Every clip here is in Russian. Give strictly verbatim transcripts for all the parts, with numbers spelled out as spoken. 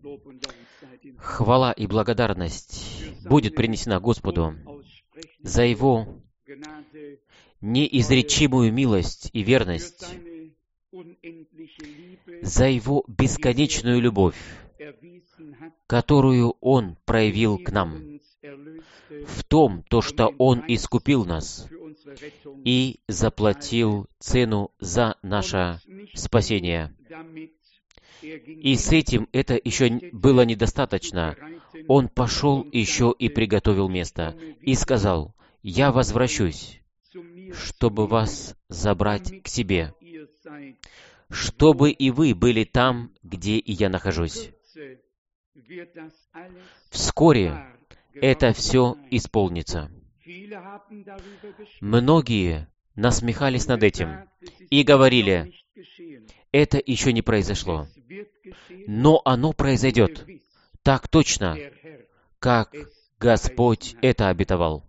Хвала и благодарность будет принесена Господу за Его неизречимую милость и верность, за Его бесконечную любовь, которую Он проявил к нам, в том, то, что Он искупил нас и заплатил цену за наше спасение. И с этим это еще было недостаточно. Он пошел еще и приготовил место, и сказал: «Я возвращусь, чтобы вас забрать к себе, чтобы и вы были там, где и я нахожусь». Вскоре это все исполнится. Многие насмехались над этим и говорили: это еще не произошло, но оно произойдет так точно, как Господь это обетовал.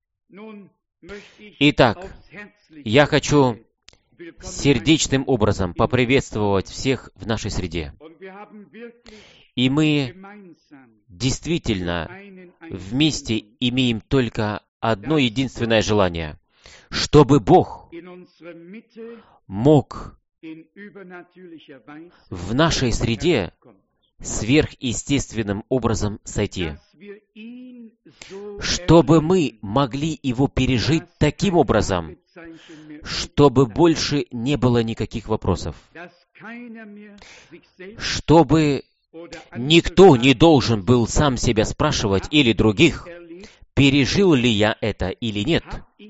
Итак, я хочу сердечным образом поприветствовать всех в нашей среде. И мы действительно вместе имеем только одно единственное желание, чтобы Бог мог в нашей среде сверхъестественным образом сойти, чтобы мы могли Его пережить таким образом, чтобы больше не было никаких вопросов, чтобы никто не должен был сам себя спрашивать или других, пережил ли я это или нет,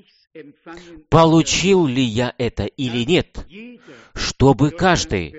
получил ли я это или нет, чтобы каждый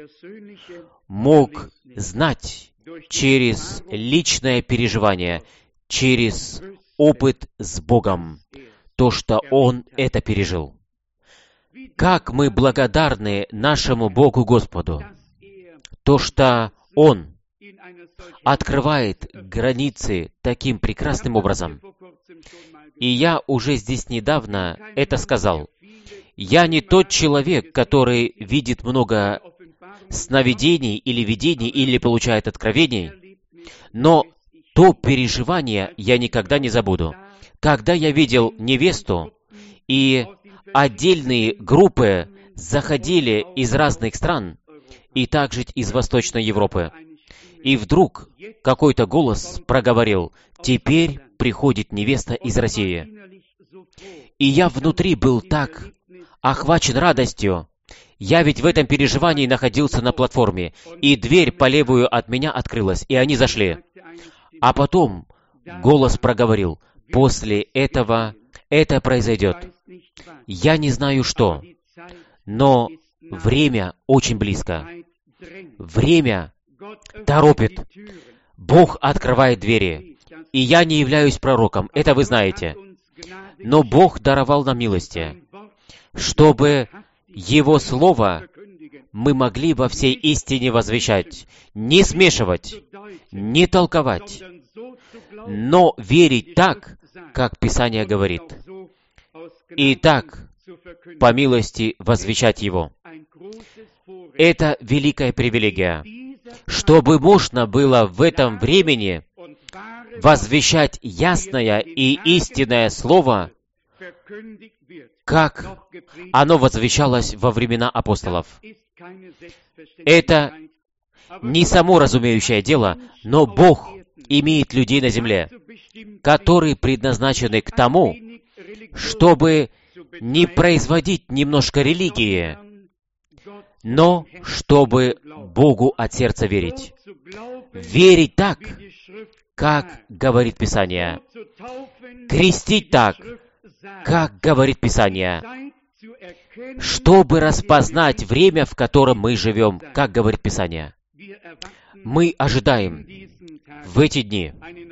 мог знать через личное переживание, через опыт с Богом, то, что Он это пережил. Как мы благодарны нашему Богу Господу, то, что Он открывает границы таким прекрасным образом. И я уже здесь недавно это сказал. Я не тот человек, который видит много сновидений или видений, или получает откровений, но то переживание я никогда не забуду. Когда я видел невесту, и отдельные группы заходили из разных стран, и также из Восточной Европы, и вдруг какой-то голос проговорил: «Теперь приходит невеста из России». И я внутри был так охвачен радостью. Я ведь в этом переживании находился на платформе, и дверь по левую от меня открылась, и они зашли. А потом голос проговорил: «После этого это произойдет». Я не знаю что, но время очень близко. Время торопит. Бог открывает двери. И я не являюсь пророком, это вы знаете. Но Бог даровал нам милости, чтобы Его Слово мы могли во всей истине возвещать, не смешивать, не толковать, но верить так, как Писание говорит, и так, по милости, возвещать Его. Это великая привилегия, чтобы можно было в этом времени возвещать ясное и истинное Слово, как оно возвещалось во времена апостолов. Это не само разумеющее дело, но Бог имеет людей на земле, которые предназначены к тому, чтобы не производить немножко религии, но чтобы Богу от сердца верить. Верить так, как говорит Писание. Крестить так, как говорит Писание. Чтобы распознать время, в котором мы живем, как говорит Писание. Мы ожидаем в эти дни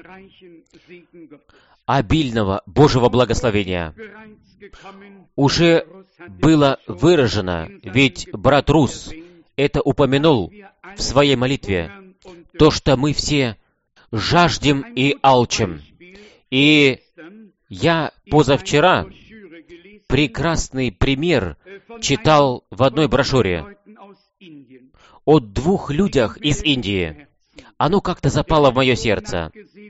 обильного Божьего благословения. Уже было выражено, ведь брат Рус это упомянул в своей молитве, то, что мы все жаждем и алчим. И я позавчера прекрасный пример читал в одной брошюре о двух людях из Индии. оно как-то запало в мое сердце.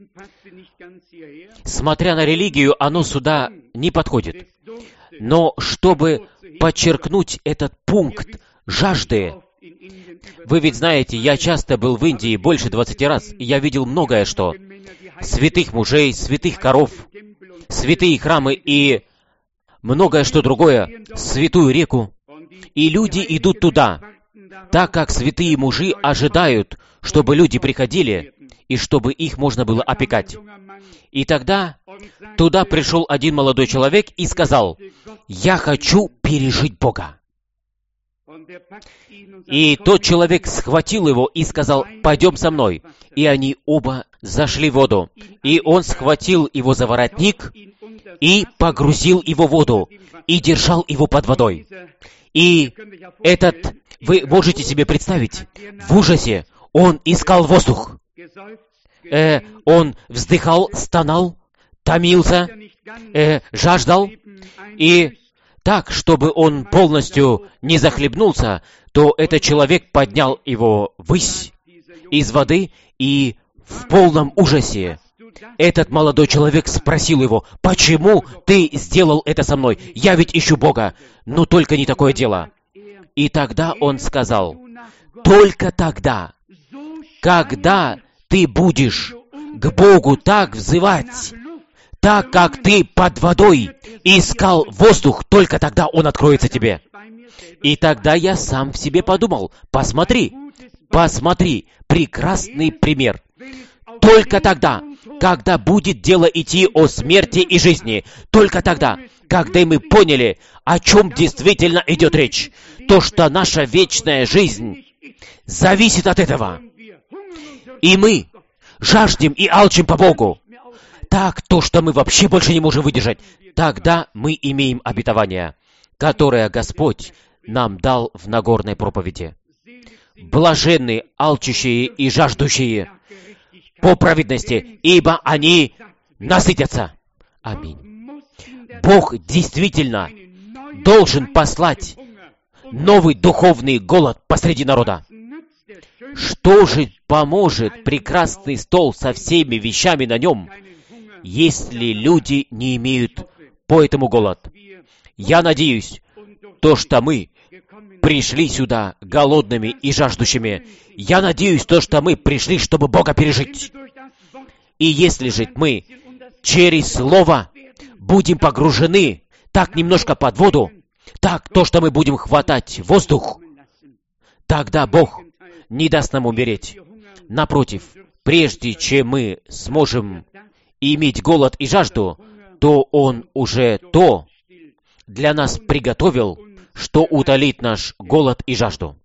Смотря на религию, оно сюда не подходит. Но чтобы подчеркнуть этот пункт жажды, вы ведь знаете, я часто был в Индии больше двадцати раз, и я видел многое что. Святых мужей, святых коров, святые храмы и многое что другое, святую реку. И люди идут туда, так как святые мужи ожидают, чтобы люди приходили, и чтобы их можно было опекать. И тогда туда пришел один молодой человек и сказал: «Я хочу пережить Бога». И тот человек схватил его и сказал: «Пойдем со мной». И они оба зашли в воду. И он схватил его за воротник и погрузил его в воду, и держал его под водой. И этот, вы можете себе представить, в ужасе он искал воздух. Э, он вздыхал, стонал, томился, э, жаждал. И так, чтобы он полностью не захлебнулся, то этот человек поднял его ввысь из воды, и в полном ужасе этот молодой человек спросил его: «Почему ты сделал это со мной? Я ведь ищу Бога, но только не такое дело». И тогда он сказал: «Только тогда, когда ты будешь к Богу так взывать, так как ты под водой искал воздух, только тогда Он откроется тебе». И тогда я сам в себе подумал: посмотри, посмотри, прекрасный пример. Только тогда, когда будет дело идти о смерти и жизни, только тогда, когда мы поняли, о чем действительно идет речь, то, что наша вечная жизнь зависит от этого. И мы жаждем и алчим по Богу. Так, то, что мы вообще больше не можем выдержать, тогда мы имеем обетование, которое Господь нам дал в Нагорной проповеди. Блаженны алчущие и жаждущие по праведности, ибо они насытятся. Аминь. Бог действительно должен послать новый духовный голод посреди народа. Что же поможет прекрасный стол со всеми вещами на нем, если люди не имеют по этому голод? Я надеюсь, то, что мы пришли сюда голодными и жаждущими, я надеюсь, то, что мы пришли, чтобы Бога пережить. И если же мы через Слово будем погружены так немножко под воду, так то, что мы будем хватать воздух, тогда Бог не даст нам умереть. Напротив, прежде чем мы сможем иметь голод и жажду, то Он уже то для нас приготовил, что утолит наш голод и жажду.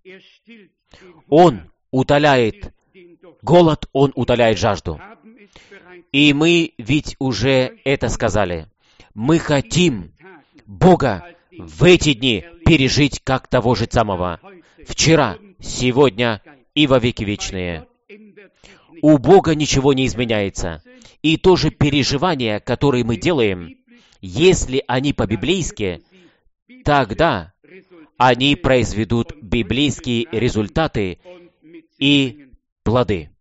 Он утоляет голод, Он утоляет жажду. И мы ведь уже это сказали. Мы хотим Бога в эти дни пережить как того же самого. Вчера, сегодня и во веки вечные. У Бога ничего не изменяется. И то же переживания, которые мы делаем, если они по-библейски, тогда они произведут библейские результаты и плоды.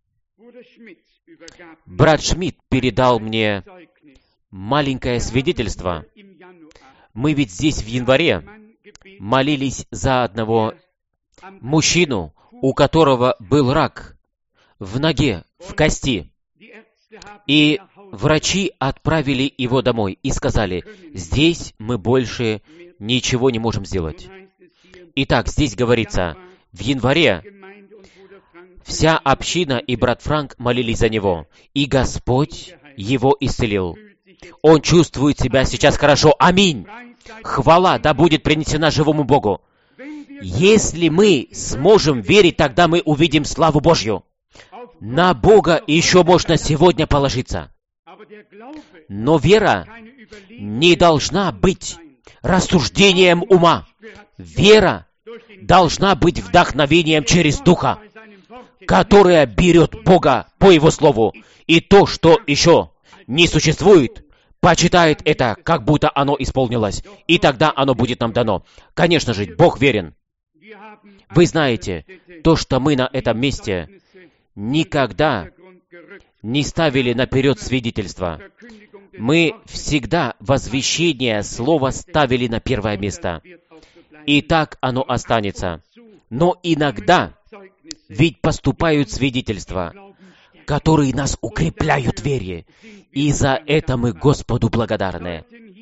Брат Шмидт передал мне маленькое свидетельство. Мы ведь здесь в январе молились за одного мужчину, у которого был рак в ноге, в кости. И врачи отправили его домой и сказали: здесь мы больше ничего не можем сделать. Итак, здесь говорится, в январе вся община и брат Франк молились за него, и Господь его исцелил. Он чувствует себя сейчас хорошо. Аминь! Хвала да будет принесена живому Богу. Если мы сможем верить, тогда мы увидим славу Божью. На Бога еще можно сегодня положиться. Но вера не должна быть рассуждением ума. Вера должна быть вдохновением через Духа, которое берет Бога по Его Слову. И то, что еще не существует, почитает это, как будто оно исполнилось. И тогда оно будет нам дано. Конечно же, Бог верен. Вы знаете, то, что мы на этом месте никогда не ставили наперед свидетельства. Мы всегда возвещение слова ставили на первое место. И так оно останется. Но иногда ведь поступают свидетельства, которые нас укрепляют в вере. И за это мы Господу благодарны.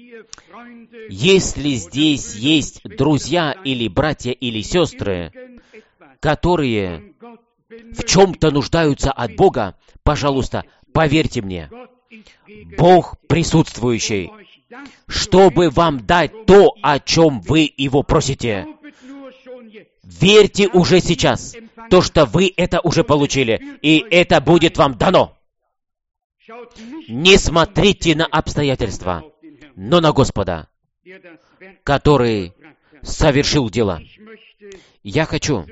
Если здесь есть друзья или братья или сестры, которые в чем-то нуждаются от Бога, пожалуйста, поверьте мне, Бог присутствующий, чтобы вам дать то, о чем вы Его просите. Верьте уже сейчас, то, что вы это уже получили, и это будет вам дано. Не смотрите на обстоятельства, но на Господа, который совершил дело. Я хочу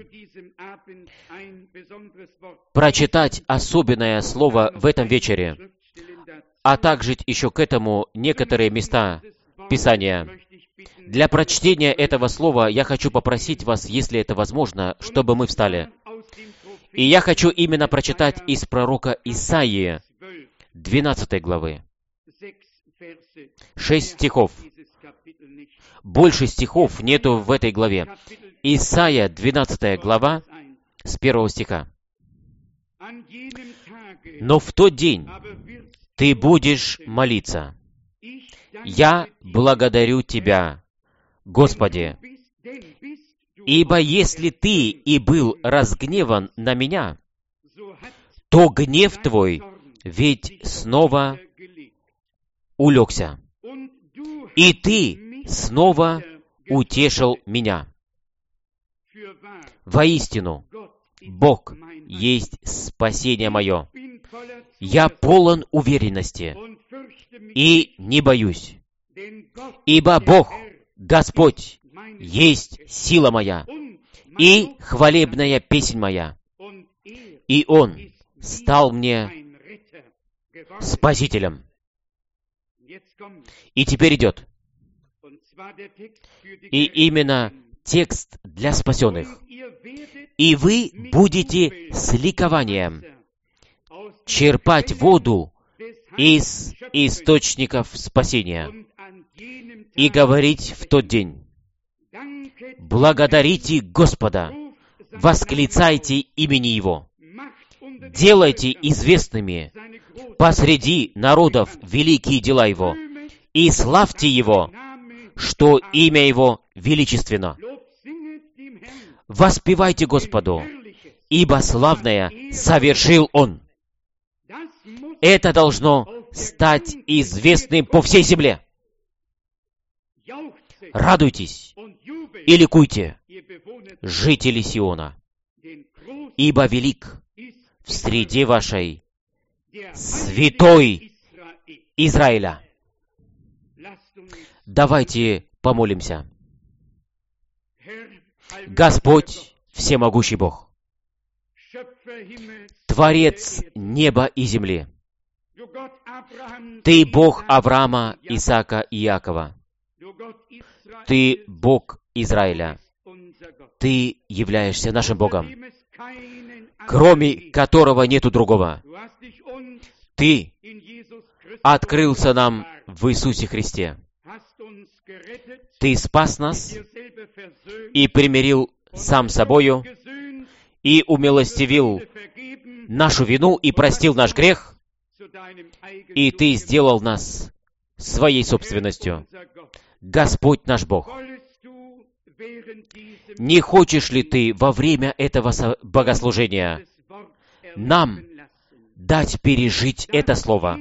прочитать особенное слово в этом вечере, а также еще к этому некоторые места Писания. Для прочтения этого слова я хочу попросить вас, если это возможно, чтобы мы встали. И я хочу именно прочитать из пророка Исаии, двенадцатой главы. Шесть стихов. Больше стихов нету в этой главе. Исаия, двенадцатая глава, с первого стиха. «Но в тот день ты будешь молиться. Я благодарю Тебя, Господи, ибо если Ты и был разгневан на меня, то гнев Твой ведь снова улегся, и Ты снова утешил меня. Воистину, Бог есть спасение мое. Я полон уверенности и не боюсь, ибо Бог, Господь, есть сила моя и хвалебная песнь моя, и Он стал мне спасителем». И теперь идет. И именно текст для спасенных. «И вы будете с ликованием черпать воду из источников спасения и говорить в тот день: благодарите Господа, восклицайте имени Его, делайте известными посреди народов великие дела Его, и славьте Его, что имя Его величественно. Воспевайте Господу, ибо славное совершил Он». Это должно стать известным по всей земле. Радуйтесь и ликуйте, жители Сиона, ибо велик в среде вашей святой Израиля. Давайте помолимся. Господь, всемогущий Бог, Творец неба и земли, Ты Бог Авраама, Исаака и Иакова, Ты Бог Израиля, Ты являешься нашим Богом, кроме которого нету другого. Ты открылся нам в Иисусе Христе. Ты спас нас и примирил сам собою, и умилостивил нашу вину, и простил наш грех, и Ты сделал нас своей собственностью. Господь наш Бог, не хочешь ли Ты во время этого богослужения нам дать пережить это слово,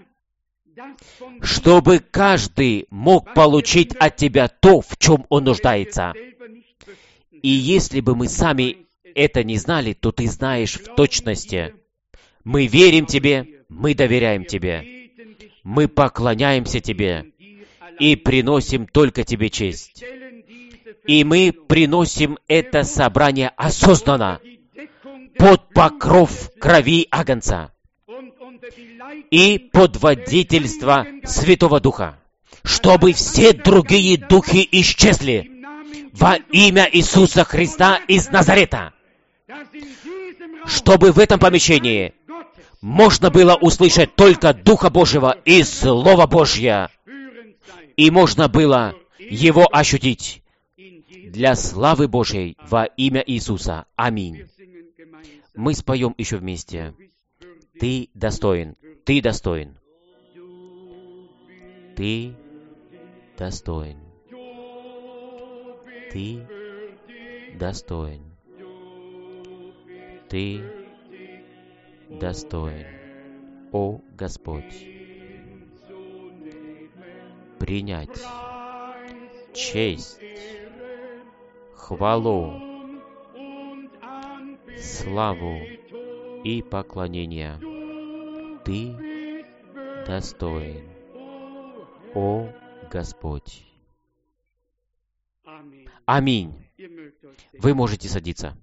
чтобы каждый мог получить от Тебя то, в чем он нуждается? И если бы мы сами это не знали, то Ты знаешь в точности. Мы верим Тебе, мы доверяем Тебе, мы поклоняемся Тебе и приносим только Тебе честь. И мы приносим это собрание осознанно, под покров крови Агнца и под водительство Святого Духа, чтобы все другие духи исчезли во имя Иисуса Христа из Назарета. чтобы в этом помещении можно было услышать только Духа Божьего и Слово Божье, и можно было его ощутить для славы Божьей во имя Иисуса. Аминь. Мы споем еще вместе. Ты достоин, Ты достоин, Ты достоин, Ты достоин, Ты достоин, о Господь, принять честь, хвалу, славу и поклонение. Ты достоин, о Господь. Аминь. Вы можете садиться.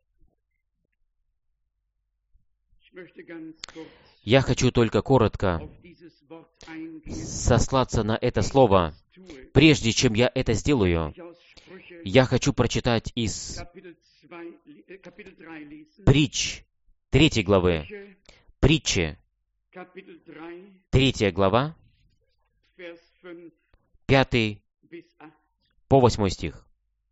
Я хочу только коротко сослаться на это слово. Прежде чем я это сделаю, я хочу прочитать из Притч, третьей главы. Притчи, третья глава, пятый по восьмой стих.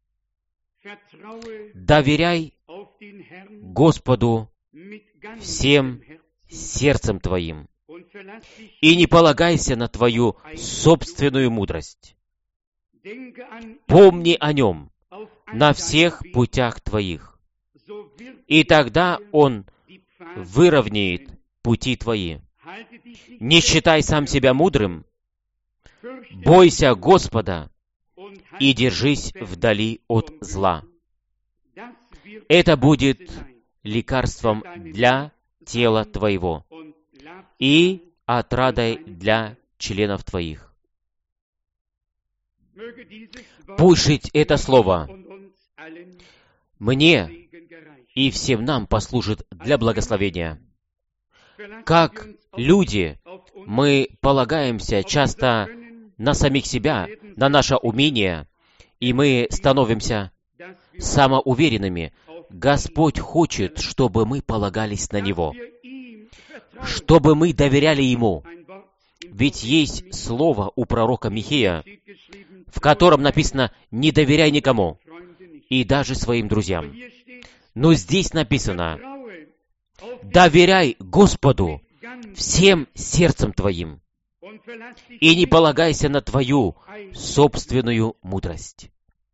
«Доверяй Господу всем сердцем твоим, и не полагайся на твою собственную мудрость. Помни о нем на всех путях твоих, и тогда он выровняет пути твои. Не считай сам себя мудрым, бойся Господа и держись вдали от зла. Это будет лекарством для тела твоего и отрадой для членов твоих». Пусть это слово мне и всем нам послужит для благословения. Как люди, мы полагаемся часто на самих себя, на наше умение, и мы становимся самоуверенными. Господь хочет, чтобы мы полагались на Него, чтобы мы доверяли Ему. Ведь есть слово у пророка Михея, в котором написано «не доверяй никому, и даже своим друзьям». Но здесь написано «доверяй Господу всем сердцем твоим, и не полагайся на твою собственную мудрость.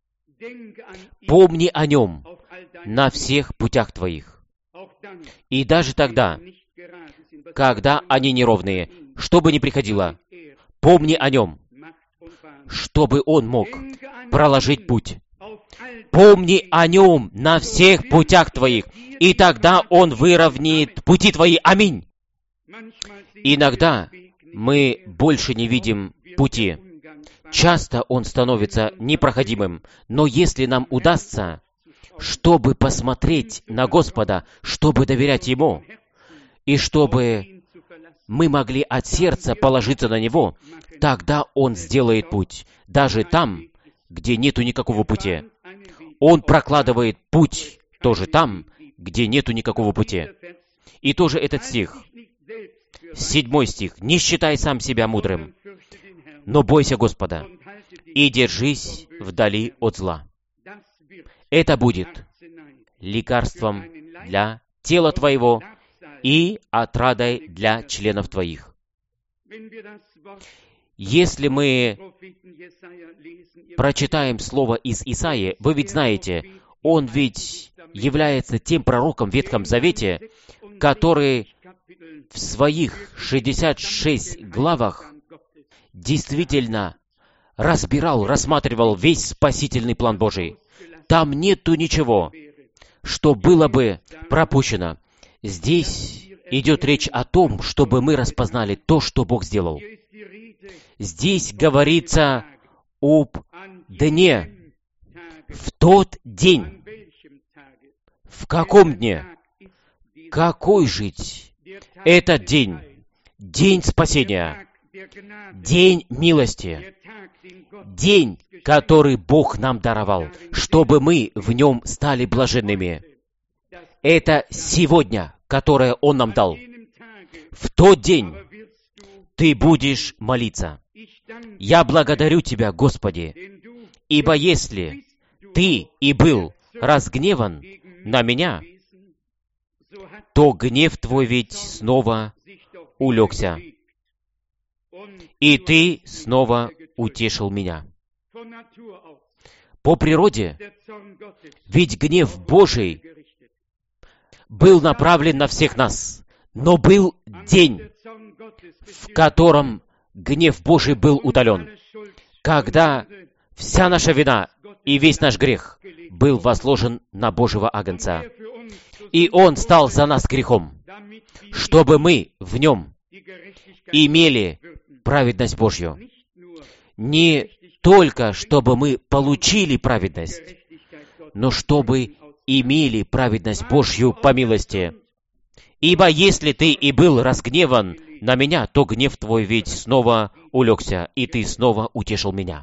Помни о нем на всех путях твоих». И даже тогда, когда они неровные, что бы ни приходило, помни о нем, чтобы он мог проложить путь. Помни о нем на всех путях твоих, и тогда он выровняет пути твои. Аминь. Иногда мы больше не видим пути. Часто он становится непроходимым. Но если нам удастся, чтобы посмотреть на Господа, чтобы доверять Ему, и чтобы мы могли от сердца положиться на Него, тогда Он сделает путь. Даже там, где нету никакого пути. Он прокладывает путь тоже там, где нету никакого пути. И тоже этот стих, седьмой стих. «Не считай сам себя мудрым, но бойся Господа, и держись вдали от зла». Это будет лекарством для тела твоего и отрадой для членов твоих. Если мы прочитаем слово из Исаии, вы ведь знаете, он ведь является тем пророком в Ветхом Завете, который в своих шестидесяти шести главах действительно разбирал, рассматривал весь спасительный план Божий. Там нету ничего, что было бы пропущено. Здесь идет речь о том, чтобы мы распознали то, что Бог сделал. Здесь говорится об дне, в тот день. В каком дне? Какой жить? Этот день. День спасения. День милости. День, который Бог нам даровал, чтобы мы в нем стали блаженными. Это сегодня, которое Он нам дал. В тот день ты будешь молиться. Я благодарю Тебя, Господи, ибо если Ты и был разгневан на меня, то гнев Твой ведь снова улегся, и Ты снова утешил меня. По природе, ведь гнев Божий был направлен на всех нас, но был день, в котором гнев Божий был удален, когда вся наша вина и весь наш грех был возложен на Божьего Агнца. И Он стал за нас грехом, чтобы мы в Нем имели праведность Божью. Не только, чтобы мы получили праведность, но чтобы имели праведность Божью по милости. Ибо если ты и был разгневан на меня, то гнев твой ведь снова улегся, и ты снова утешил меня.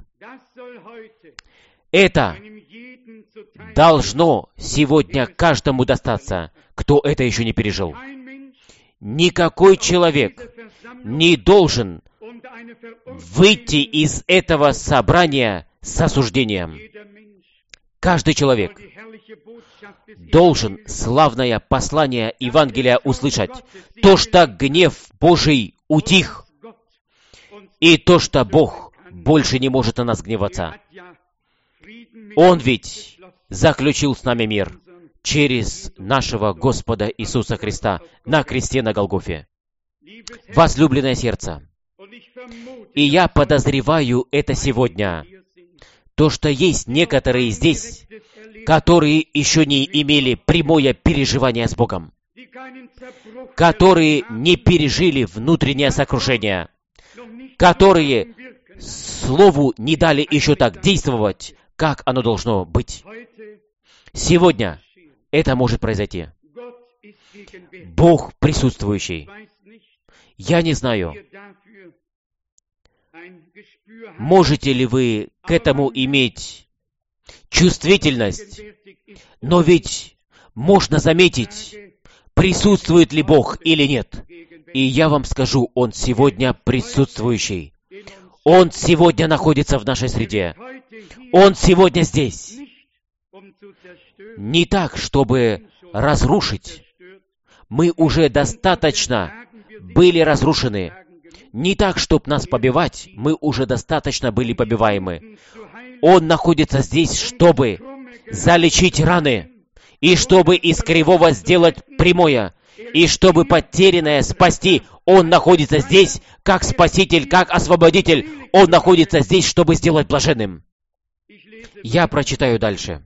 Это должно сегодня каждому достаться, кто это еще не пережил. Никакой человек не должен выйти из этого собрания с осуждением. Каждый человек должен славное послание Евангелия услышать. То, что гнев Божий утих, и то, что Бог больше не может на нас гневаться. Он ведь заключил с нами мир через нашего Господа Иисуса Христа на кресте на Голгофе. Возлюбленное сердце, и я подозреваю это сегодня, то, что есть некоторые здесь, которые еще не имели прямое переживание с Богом, которые не пережили внутреннее сокрушение, которые Слову не дали еще так действовать, как оно должно быть. Сегодня это может произойти. Бог присутствующий. Я не знаю, можете ли вы к этому иметь чувствительность, но ведь можно заметить, присутствует ли Бог или нет. И я вам скажу, Он сегодня присутствующий. Он сегодня находится в нашей среде. Он сегодня здесь. Не так, чтобы разрушить. Мы уже достаточно были разрушены. Не так, чтобы нас побивать. Мы уже достаточно были побиваемы. Он находится здесь, чтобы залечить раны, и чтобы из кривого сделать прямое, и чтобы потерянное спасти. Он находится здесь, как Спаситель, как Освободитель. Он находится здесь, чтобы сделать блаженным. Я прочитаю дальше.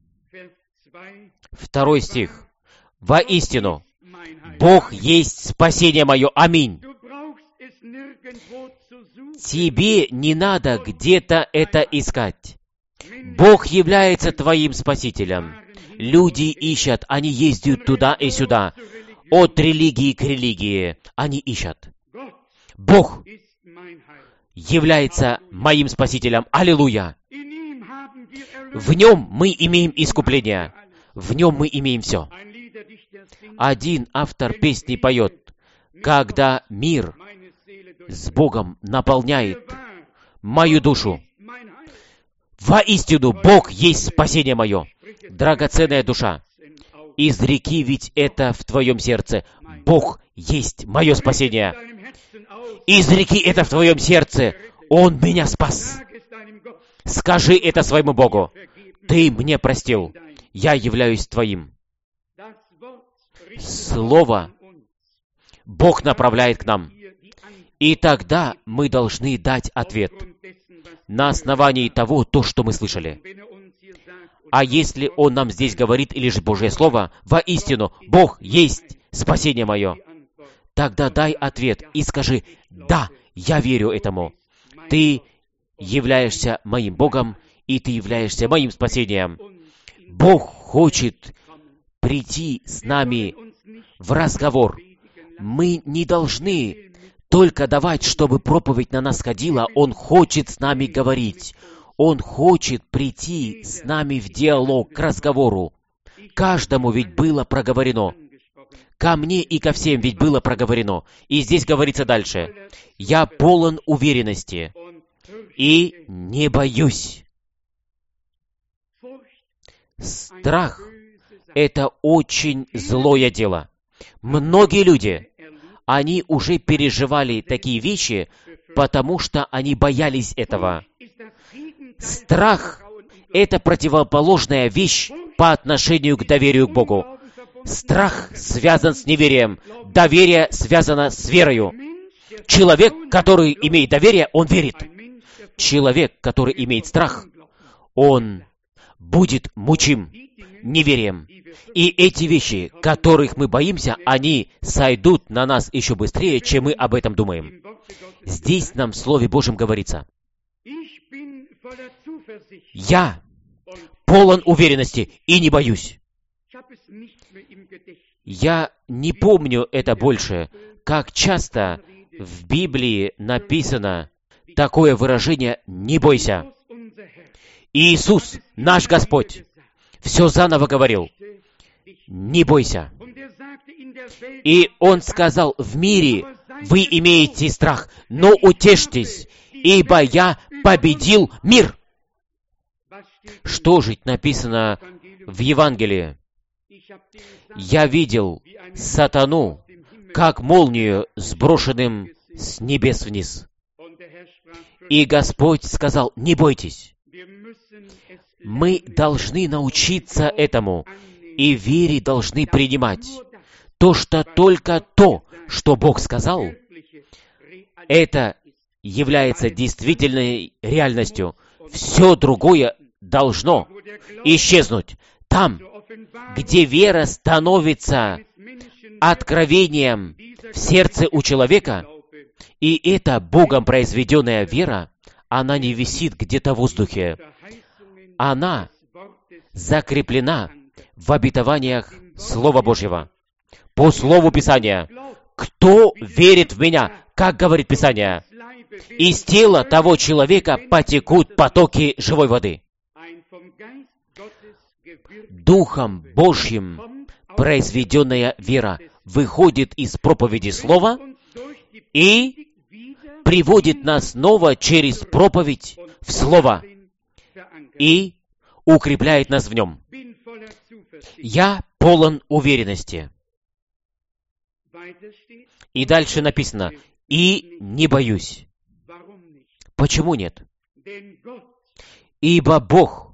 Второй стих. «Воистину, Бог есть спасение мое». Аминь. Тебе не надо где-то это искать. Бог является твоим спасителем. Люди ищут, они ездят туда и сюда. От религии к религии они ищут. Бог является моим спасителем. Аллилуйя! В Нем мы имеем искупление. В Нем мы имеем все. Один автор песни поет: «Когда мир с Богом наполняет мою душу, воистину Бог есть спасение мое». Драгоценная душа, изреки ведь это в твоем сердце: Бог есть мое спасение. Изреки это в твоем сердце: Он меня спас. Скажи это своему Богу: Ты мне простил, я являюсь твоим. Слово Бог направляет к нам. И тогда мы должны дать ответ на основании того, то, что мы слышали. А если Он нам здесь говорит, или же Божье Слово: «Воистину, Бог есть спасение мое», тогда дай ответ и скажи: «Да, я верю этому. Ты являешься моим Богом, и Ты являешься моим спасением». Бог хочет прийти с нами в разговор. Мы не должны только давать, чтобы проповедь на нас ходила. Он хочет с нами говорить. Он хочет прийти с нами в диалог, к разговору. Каждому ведь было проговорено. Ко мне и ко всем ведь было проговорено. И здесь говорится дальше. Я полон уверенности и не боюсь. Страх — это очень злое дело. Многие люди, они уже переживали такие вещи, потому что они боялись этого. Страх — это противоположная вещь по отношению к доверию к Богу. Страх связан с неверием, доверие связано с верою. Человек, который имеет доверие, он верит. Человек, который имеет страх, он будет мучим неверием. И эти вещи, которых мы боимся, они сойдут на нас еще быстрее, чем мы об этом думаем. Здесь нам в Слове Божьем говорится: «Я полон уверенности и не боюсь». Я не помню это больше, как часто в Библии написано такое выражение «не бойся». Иисус, наш Господь, все заново говорил: «Не бойся». И Он сказал: «В мире вы имеете страх, но утешьтесь, ибо я победил мир». Что же написано в Евангелии? «Я видел сатану, как молнию, сброшенным с небес вниз». И Господь сказал: «Не бойтесь». Мы должны научиться этому, и в вере должны принимать то, что только то, что Бог сказал, это является действительной реальностью. Все другое должно исчезнуть. Там, где вера становится откровением в сердце у человека, и эта Богом произведенная вера, она не висит где-то в воздухе. Она закреплена в обетованиях Слова Божьего. По Слову Писания: «Кто верит в Меня, как говорит Писание, из тела того человека потекут потоки живой воды». Духом Божьим произведенная вера выходит из проповеди Слова и приводит нас снова через проповедь в Слово и укрепляет нас в нем. Я полон уверенности. И дальше написано: «И не боюсь». Почему нет? Ибо Бог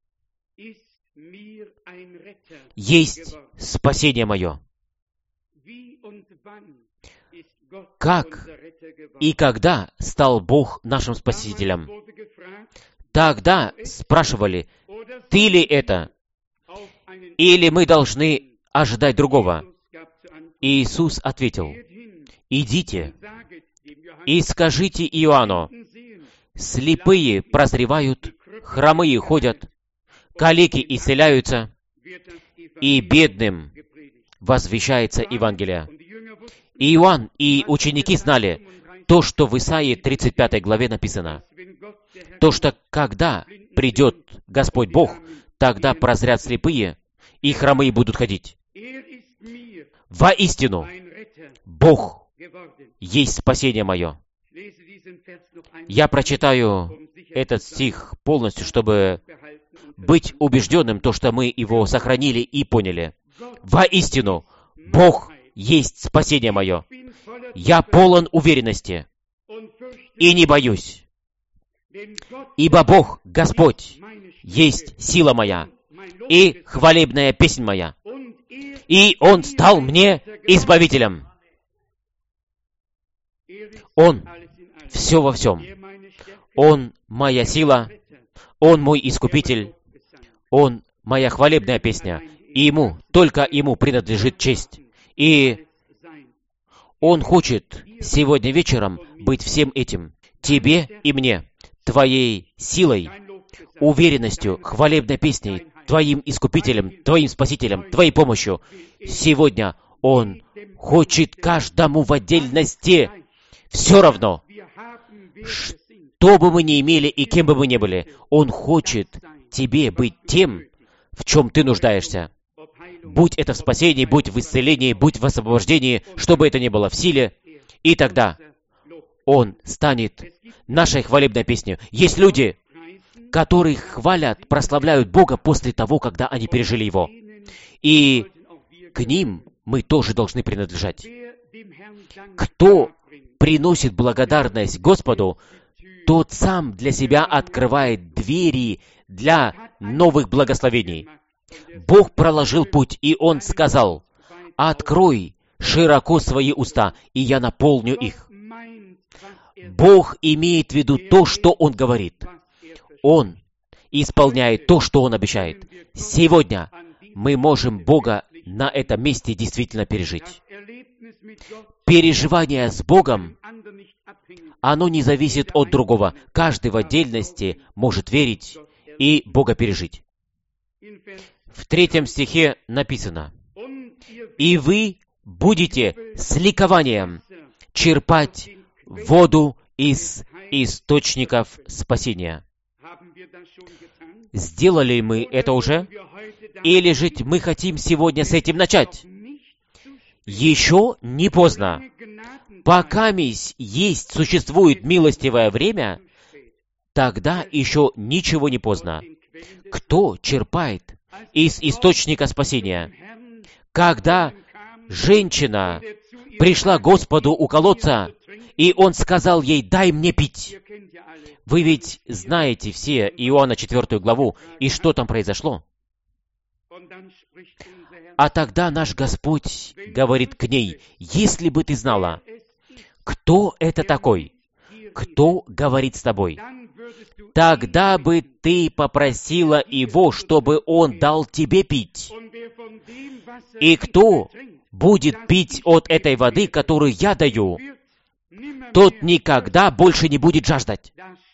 есть спасение мое. Как и когда стал Бог нашим Спасителем? Тогда спрашивали: «Ты ли это? Или мы должны ожидать другого?» И Иисус ответил: «Идите и скажите Иоанну: слепые прозревают, хромые ходят, калеки исцеляются, и бедным возвещается Евангелие». И Иоанн и ученики знали то, что в Исаии тридцать пятой главе написано. То, что когда придет Господь Бог, тогда прозрят слепые, и хромые будут ходить. Воистину, Бог есть спасение мое. Я прочитаю этот стих полностью, чтобы быть убежденным, то, что мы его сохранили и поняли. Воистину, Бог есть спасение мое. Я полон уверенности и не боюсь. Ибо Бог, Господь, есть сила моя и хвалебная песнь моя. И Он стал мне избавителем. Он все во всем. Он моя сила, Он мой искупитель, Он моя хвалебная песня. И Ему, только Ему принадлежит честь. И Он хочет сегодня вечером быть всем этим, тебе и мне, твоей силой, уверенностью, хвалебной песней, твоим искупителем, твоим спасителем, твоей помощью. Сегодня Он хочет каждому в отдельности. Все равно, что бы мы ни имели и кем бы мы ни были, Он хочет тебе быть тем, в чем ты нуждаешься. будь это в спасении, будь в исцелении, будь в освобождении, что бы это ни было в силе, и тогда Он станет нашей хвалебной песней. Есть люди, которые хвалят, прославляют Бога после того, когда они пережили Его. И к ним мы тоже должны принадлежать. Кто приносит благодарность Господу, тот сам для себя открывает двери для новых благословений. Бог проложил путь, и Он сказал: «Открой широко свои уста, и я наполню их». Бог имеет в виду то, что Он говорит. Он исполняет то, что Он обещает. Сегодня мы можем Бога на этом месте действительно пережить. Переживание с Богом, оно не зависит от другого. Каждый в отдельности может верить и Бога пережить. В третьем стихе написано: «И вы будете с ликованием черпать воду из источников спасения». Сделали мы это уже? Или же мы хотим сегодня с этим начать? Еще не поздно. Пока есть, существует милостивое время, тогда еще ничего не поздно. Кто черпает из источника спасения? Когда женщина пришла к Господу у колодца, и Он сказал ей: «Дай мне пить». Вы ведь знаете все Иоанна четвёртую главу, и что там произошло? А тогда наш Господь говорит к ней: «Если бы ты знала, кто это такой, кто говорит с тобой, тогда бы ты попросила Его, чтобы Он дал тебе пить. И кто будет пить от этой воды, которую я даю, тот никогда больше не будет жаждать».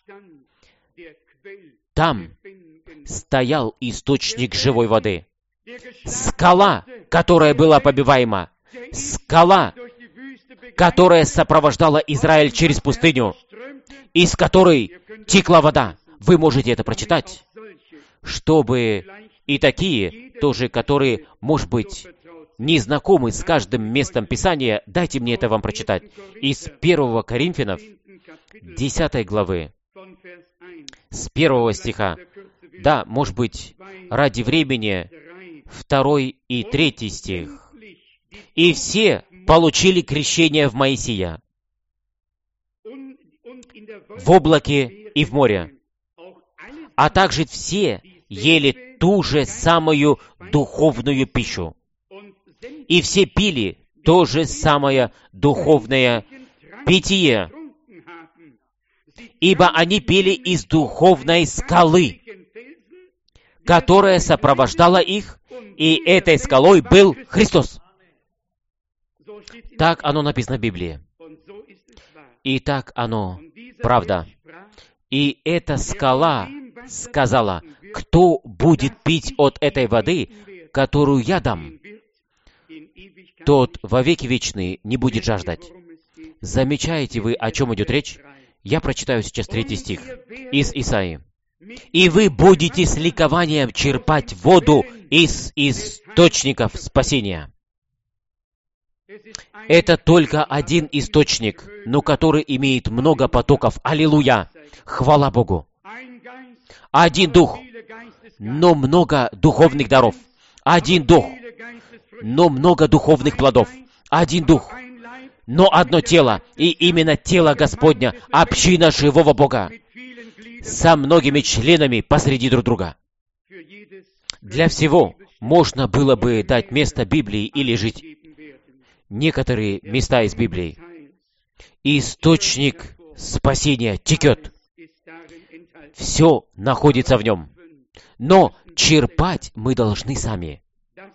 Там стоял источник живой воды. Скала, которая была побиваема. Скала, которая сопровождала Израиль через пустыню, из которой текла вода. Вы можете это прочитать, чтобы и такие, тоже, которые, может быть, не знакомы с каждым местом Писания, дайте мне это вам прочитать. Из первого Коринфянов, десятой главы, с первого стиха. Да, может быть, ради времени, второй и третий стих. «И все получили крещение в Моисея, в облаке и в море, а также все ели ту же самую духовную пищу, и все пили то же самое духовное питье, ибо они пили из духовной скалы, которая сопровождала их, и этой скалой был Христос». Так оно написано в Библии. И так оно правда. И эта скала сказала: «Кто будет пить от этой воды, которую я дам, тот во веки вечные не будет жаждать». Замечаете вы, о чем идет речь? Я прочитаю сейчас третий стих из Исаии. «И вы будете с ликованием черпать воду из источников спасения». Это только один источник, но который имеет много потоков. Аллилуйя! Хвала Богу! Один дух, но много духовных даров. Один дух, но много духовных плодов. Один дух, но одно тело, и именно тело Господня, община живого Бога, со многими членами посреди друг друга. Для всего можно было бы дать место Библии или жить некоторые места из Библии. Источник спасения текет. Все находится в нем. Но черпать мы должны сами.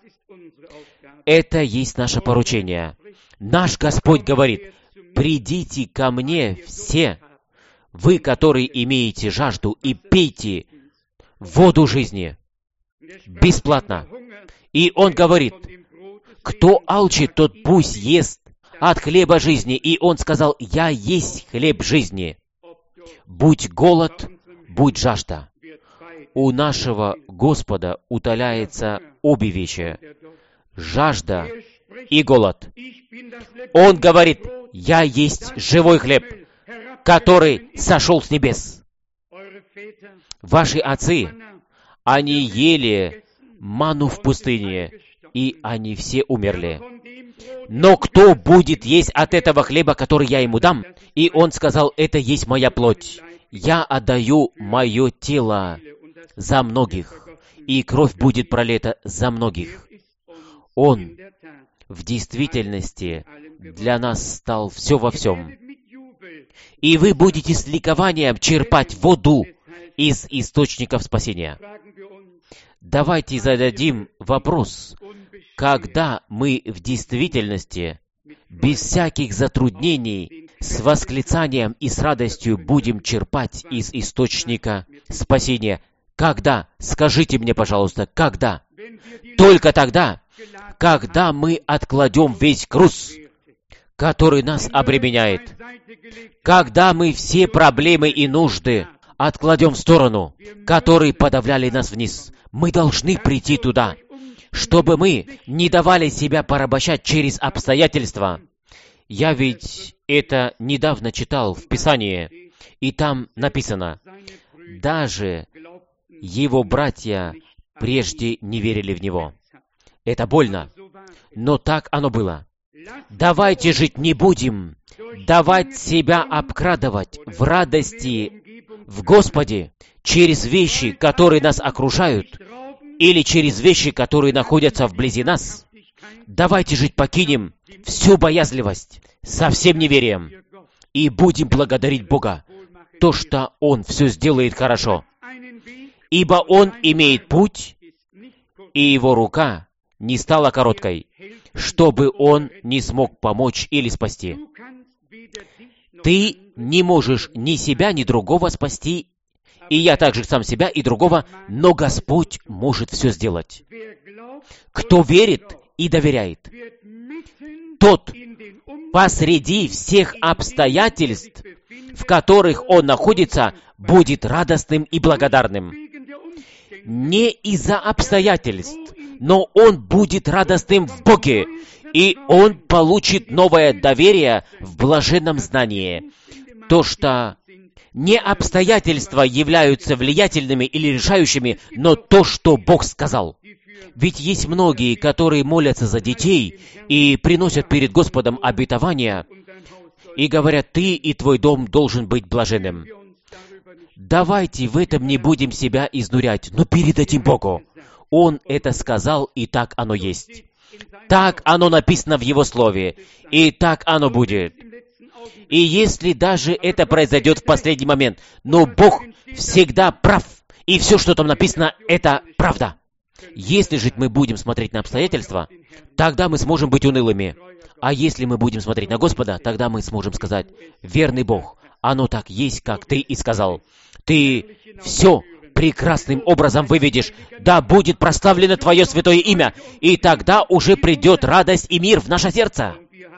Это есть наше поручение. Наш Господь говорит: «Придите ко мне все, вы, которые имеете жажду, и пейте воду жизни бесплатно». И Он говорит: «Кто алчит, тот пусть ест от хлеба жизни». И Он сказал: «Я есть хлеб жизни. Будь голод, будь жажда». У нашего Господа утоляется обе вещи. жажда и голод. Он говорит: «Я есть живой хлеб, который сошел с небес». Ваши отцы, они ели ману в пустыне, и они все умерли. Но кто будет есть от этого хлеба, который я ему дам? И он сказал: «Это есть моя плоть. Я отдаю мое тело за многих, и кровь будет пролита за многих». Он в действительности для нас стал все во всем. И вы будете с ликованием черпать воду из источников спасения. Давайте зададим вопрос: когда мы в действительности, без всяких затруднений, с восклицанием и с радостью будем черпать из источника спасения? Когда? Скажите мне, пожалуйста, когда? Только тогда, когда мы откладем весь груз, который нас обременяет. Когда мы все проблемы и нужды откладем в сторону, которые подавляли нас вниз. Мы должны прийти туда, чтобы мы не давали себя порабощать через обстоятельства. Я ведь это недавно читал в Писании, и там написано: даже его братья прежде не верили в него. Это больно, но так оно было. Давайте жить не будем, давать себя обкрадывать в радости в Господе через вещи, которые нас окружают, или через вещи, которые находятся вблизи нас. Давайте жить покинем всю боязливость со всем неверием и будем благодарить Бога, то, что Он все сделает хорошо. Ибо Он имеет путь, и Его рука не стала короткой, чтобы Он не смог помочь или спасти. Ты не можешь ни себя, ни другого спасти, и я также сам себя и другого, но Господь может все сделать. Кто верит и доверяет, тот посреди всех обстоятельств, в которых он находится, будет радостным и благодарным. Не из-за обстоятельств, но он будет радостным в Боге, и он получит новое доверие в блаженном знании. То, что не обстоятельства являются влиятельными или решающими, но то, что Бог сказал. Ведь есть многие, которые молятся за детей и приносят перед Господом обетования, и говорят: «Ты и твой дом должен быть блаженным». Давайте в этом не будем себя изнурять, но передадим Богу. Он это сказал, и так оно есть. Так оно написано в Его Слове, и так оно будет. И если даже это произойдет в последний момент, но Бог всегда прав, и все, что там написано, это правда. Если же мы будем смотреть на обстоятельства, тогда мы сможем быть унылыми. А если мы будем смотреть на Господа, тогда мы сможем сказать: «Верный Бог, оно так есть, как Ты и сказал. Ты все прекрасным образом выведешь, да будет прославлено Твое святое имя, и тогда уже придет радость и мир в наше сердце.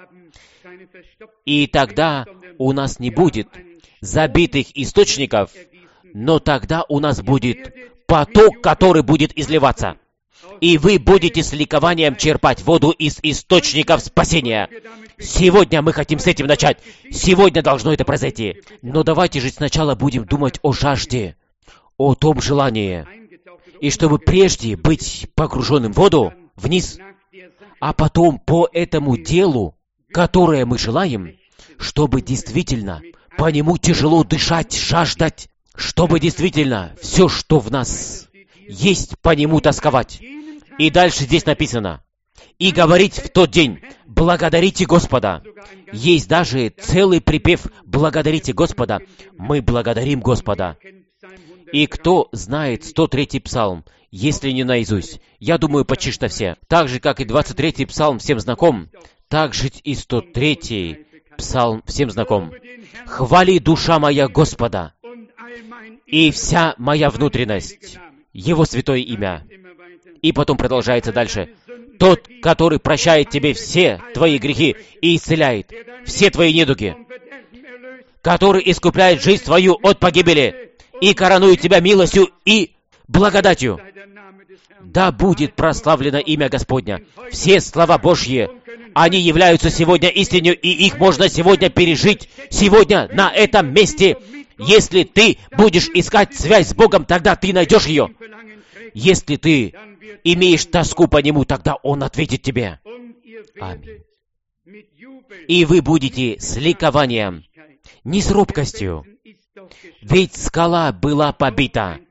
И тогда у нас не будет забитых источников, но тогда у нас будет поток, который будет изливаться. И вы будете с ликованием черпать воду из источников спасения. Сегодня мы хотим с этим начать. Сегодня должно это произойти. Но давайте же сначала будем думать о жажде, о том желании. И чтобы прежде быть погруженным в воду, вниз, а потом по этому делу, которое мы желаем, чтобы действительно по нему тяжело дышать, жаждать, чтобы действительно все, что в нас есть, по нему тосковать. И дальше здесь написано: «И говорить в тот день: благодарите Господа». Есть даже целый припев: «Благодарите Господа». Мы благодарим Господа. И кто знает сто третий псалм, если не наизусть? Я думаю, почти что все. Так же, как и двадцать третий псалм всем знаком, так же и сто третий псалм всем знаком. «Хвали, душа моя, Господа, и вся моя внутренность, Его святое имя». И потом продолжается дальше. «Тот, который прощает тебе все твои грехи и исцеляет все твои недуги, который искупляет жизнь твою от погибели и коронует тебя милостью и благодатью». Да будет прославлено имя Господня. Все слова Божьи, они являются сегодня истинной, и их можно сегодня пережить, сегодня на этом месте. Если ты будешь искать связь с Богом, тогда ты найдешь ее. Если ты имеешь тоску по Нему, тогда Он ответит тебе. Аминь. И вы будете с ликованием, не с робкостью. Ведь скала была побита.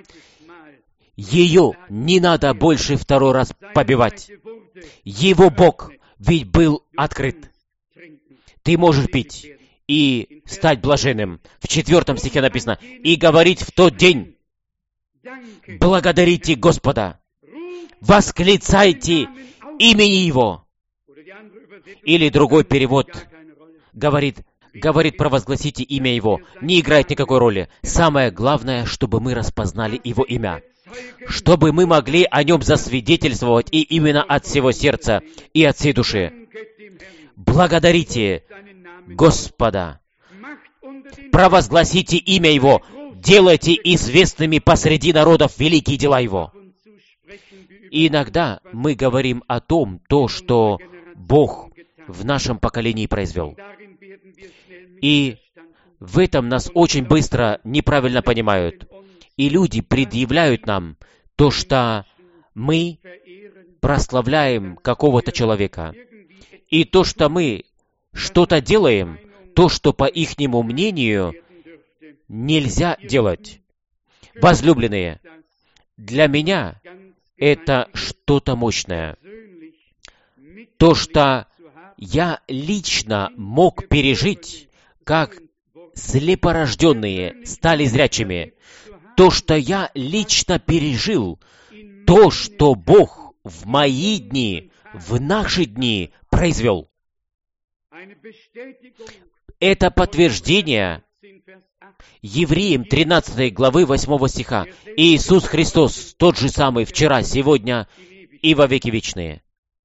Ее не надо больше второй раз побивать. Его бок ведь был открыт. Ты можешь пить и стать блаженным. В четвертом стихе написано: «И говорить в тот день: благодарите Господа, восклицайте имени Его». Или другой перевод говорит, говорит провозгласите имя Его. Не играет никакой роли. Самое главное, чтобы мы распознали Его имя. Чтобы мы могли о Нем засвидетельствовать, и именно от всего сердца и от всей души. Благодарите Господа. Провозгласите имя Его. Делайте известными посреди народов великие дела Его. И иногда мы говорим о том, то, что Бог в нашем поколении произвел. И в этом нас очень быстро неправильно понимают. И люди предъявляют нам то, что мы прославляем какого-то человека. И то, что мы что-то делаем, то, что по ихнему мнению нельзя делать. Возлюбленные, для меня это что-то мощное. То, что я лично мог пережить, как слепорожденные стали зрячими. То, что я лично пережил, то, что Бог в мои дни, в наши дни произвел. Это подтверждение Евреям тринадцатой главы восьмого стиха. Иисус Христос тот же самый вчера, сегодня и во веки вечные.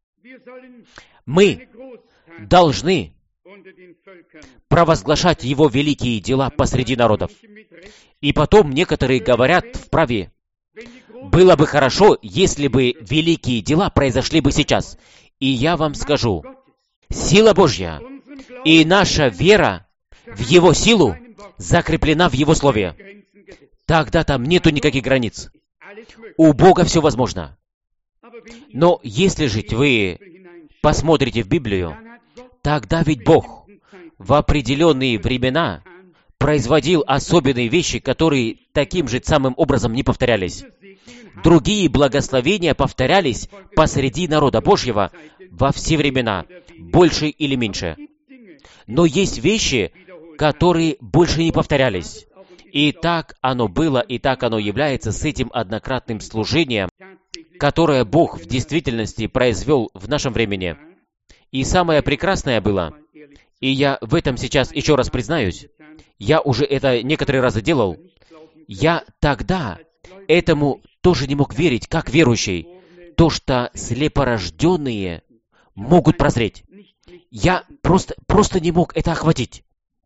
Мы должны провозглашать Его великие дела посреди народов. И потом некоторые говорят вправе: было бы хорошо, если бы великие дела произошли бы сейчас. И я вам скажу, сила Божья и наша вера в Его силу закреплена в Его Слове. Тогда там нету никаких границ. У Бога все возможно. Но если же вы посмотрите в Библию, тогда ведь Бог в определенные времена производил особенные вещи, которые таким же самым образом не повторялись. Другие благословения повторялись посреди народа Божьего во все времена, больше или меньше. Но есть вещи, которые больше не повторялись. И так оно было, и так оно является с этим однократным служением, которое Бог в действительности произвел в нашем времени. И самое прекрасное было, и я в этом сейчас еще раз признаюсь, я уже это некоторые разы делал, я тогда этому тоже не мог верить, как верующий, то, что слепорожденные могут прозреть. Я просто, просто не мог это охватить.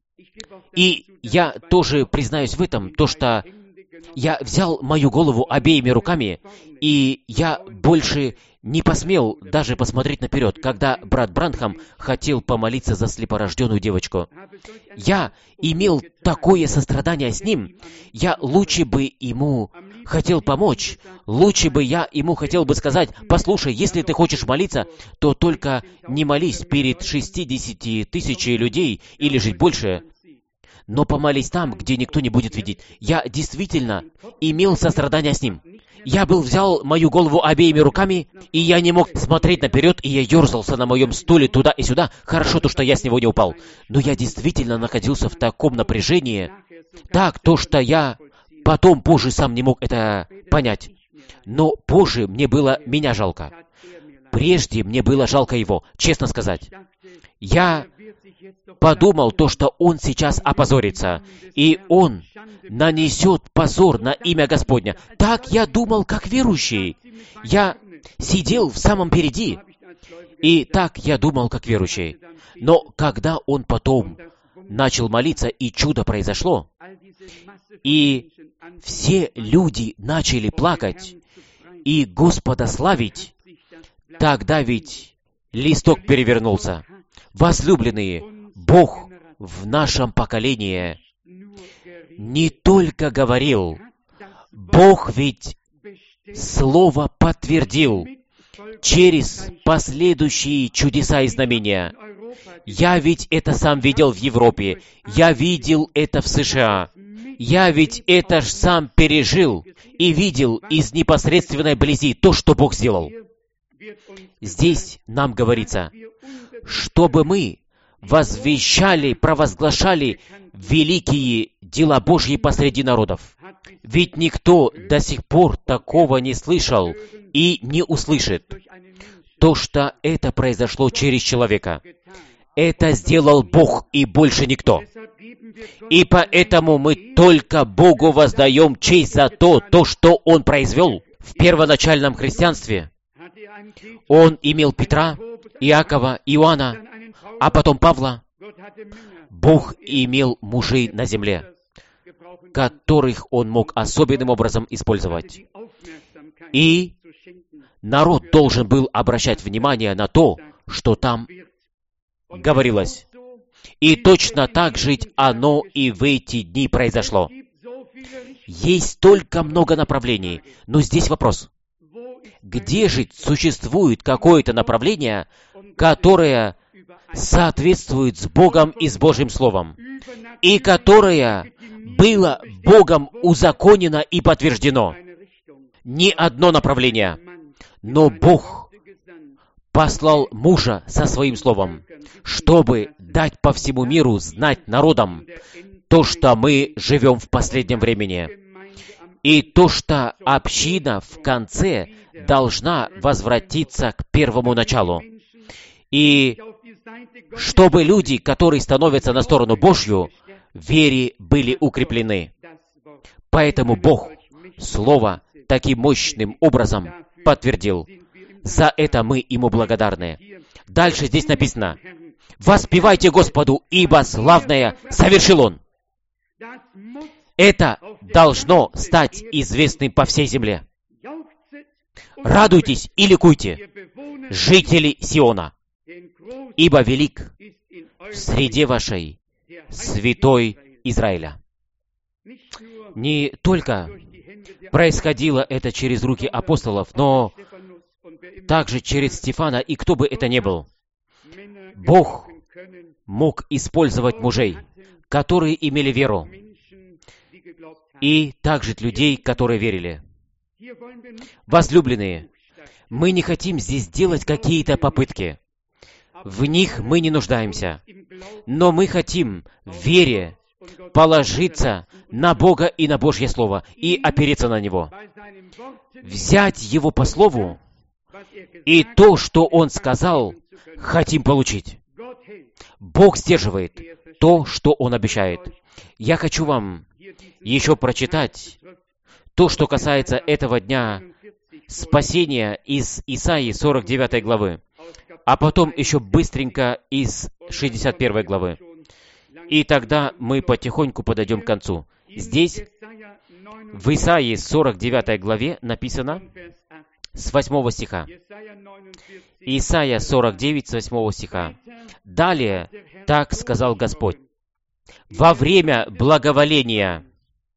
И я тоже признаюсь в этом, то, что я взял мою голову обеими руками, и я больше не посмел даже посмотреть наперед, когда брат Бранхам хотел помолиться за слепорожденную девочку. Я имел такое сострадание с ним, я лучше бы ему хотел помочь, лучше бы я ему хотел бы сказать: послушай, если ты хочешь молиться, то только не молись перед шестьдесят тысяч людей или же больше, но помолись там, где никто не будет видеть. Я действительно имел сострадание с ним. Я был взял мою голову обеими руками, и я не мог смотреть наперед, и я ерзался на моем стуле туда и сюда. Хорошо то, что я с него не упал. Но я действительно находился в таком напряжении. Так, то, что я потом позже сам не мог это понять. Но позже мне было меня жалко. Прежде мне было жалко его, честно сказать. Я подумал то, что он сейчас опозорится, и он нанесет позор на имя Господня. Так я думал, как верующий. Я сидел в самом впереди, и так я думал, как верующий. Но когда он потом начал молиться, и чудо произошло, и все люди начали плакать, и Господа славить, тогда ведь листок перевернулся. Возлюбленные, Бог в нашем поколении не только говорил, Бог ведь Слово подтвердил через последующие чудеса и знамения. Я ведь это сам видел в Европе, я видел это в США, я ведь это ж сам пережил и видел из непосредственной близи то, что Бог сделал. Здесь нам говорится, чтобы мы возвещали, провозглашали великие дела Божьи посреди народов. Ведь никто до сих пор такого не слышал и не услышит. То, что это произошло через человека, это сделал Бог и больше никто. И поэтому мы только Богу воздаем честь за то, то, что Он произвел в первоначальном христианстве. Он имел Петра, Иакова, Иоанна, а потом Павла. Бог имел мужей на земле, которых Он мог особенным образом использовать. И народ должен был обращать внимание на то, что там говорилось. И точно так жить оно и в эти дни произошло. Есть столько много направлений, но здесь вопрос. Где же существует какое-то направление, которое соответствует с Богом и с Божьим Словом, и которое было Богом узаконено и подтверждено? Ни одно направление. Но Бог послал мужа со своим словом, чтобы дать по всему миру знать народам то, что мы живем в последнем времени, и то, что община в конце должна возвратиться к первому началу. И чтобы люди, которые становятся на сторону Божью, в вере были укреплены. Поэтому Бог Слово таким мощным образом подтвердил. За это мы Ему благодарны. Дальше здесь написано: «Воспевайте Господу, ибо славное совершил Он». Это должно стать известным по всей земле. Радуйтесь и ликуйте, жители Сиона, ибо велик в среде вашей святой Израиля. Не только происходило это через руки апостолов, но также через Стефана, и кто бы это ни был. Бог мог использовать мужей, которые имели веру, и также людей, которые верили. Возлюбленные, мы не хотим здесь делать какие-то попытки. В них мы не нуждаемся. Но мы хотим в вере положиться на Бога и на Божье Слово и опереться на Него. Взять Его по Слову, и то, что Он сказал, хотим получить. Бог сдерживает то, что Он обещает. Я хочу вам еще прочитать то, что касается этого дня спасения из Исаии сорок девятой главы, а потом еще быстренько из шестьдесят первой главы. И тогда мы потихоньку подойдем к концу. Здесь, в Исаии сорок девятой главе, написано с восьмого стиха. Исайя сорок девять, с восьмого стиха. «Далее так сказал Господь: во время благоволения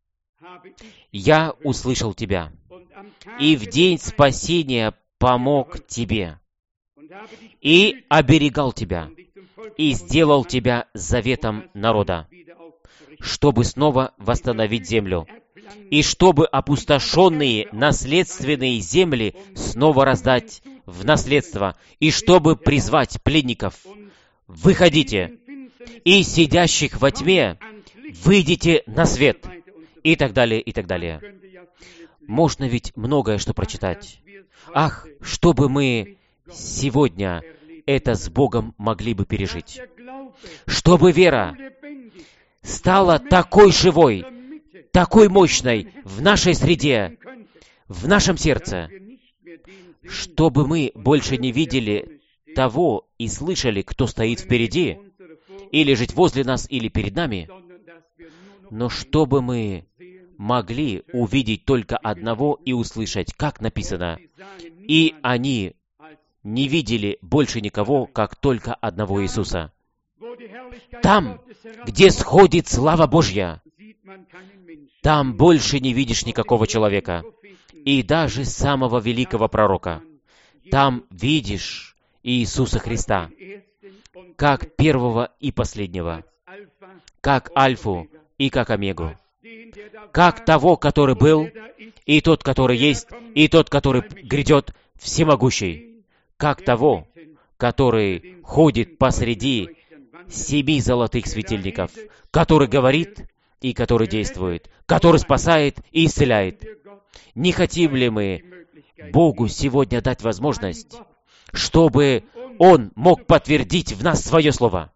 я услышал тебя, и в день спасения помог тебе, и оберегал тебя, и сделал тебя заветом народа, чтобы снова восстановить землю, и чтобы опустошенные наследственные земли снова раздать в наследство, и чтобы призвать пленников. Выходите, и сидящих во тьме выйдите на свет». И так далее, и так далее. Можно ведь многое что прочитать. Ах, чтобы мы сегодня это с Богом могли бы пережить. Чтобы вера стала такой живой, такой мощной в нашей среде, в нашем сердце, чтобы мы больше не видели того и слышали, кто стоит впереди, или жить возле нас, или перед нами, но чтобы мы могли увидеть только одного и услышать, как написано. И они не видели больше никого, как только одного Иисуса. Там, где сходит слава Божья, там больше не видишь никакого человека. И даже самого великого пророка. Там видишь Иисуса Христа, как первого и последнего, как Альфу и как Омегу, как того, который был, и тот, который есть, и тот, который грядет, всемогущий, как того, который ходит посреди семи золотых светильников, который говорит и который действует, который спасает и исцеляет. Не хотим ли мы Богу сегодня дать возможность, чтобы Он мог подтвердить в нас Свое Слово?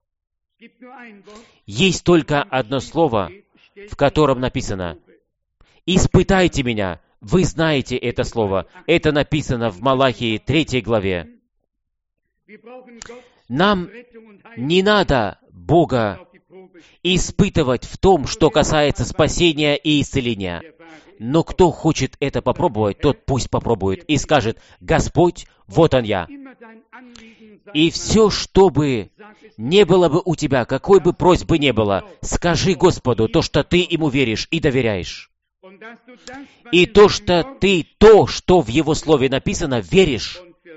Есть только одно слово, в котором написано: «Испытайте меня». Вы знаете это слово. Это написано в Малахии третьей главе. Нам не надо Бога испытывать в том, что касается спасения и исцеления. Но кто хочет это попробовать, тот пусть попробует и скажет: «Господь, вот Он я». И все, что бы не было бы у тебя, какой бы просьбы не было, скажи Господу то, что ты Ему веришь и доверяешь. И то, что ты, то, что в Его Слове написано, веришь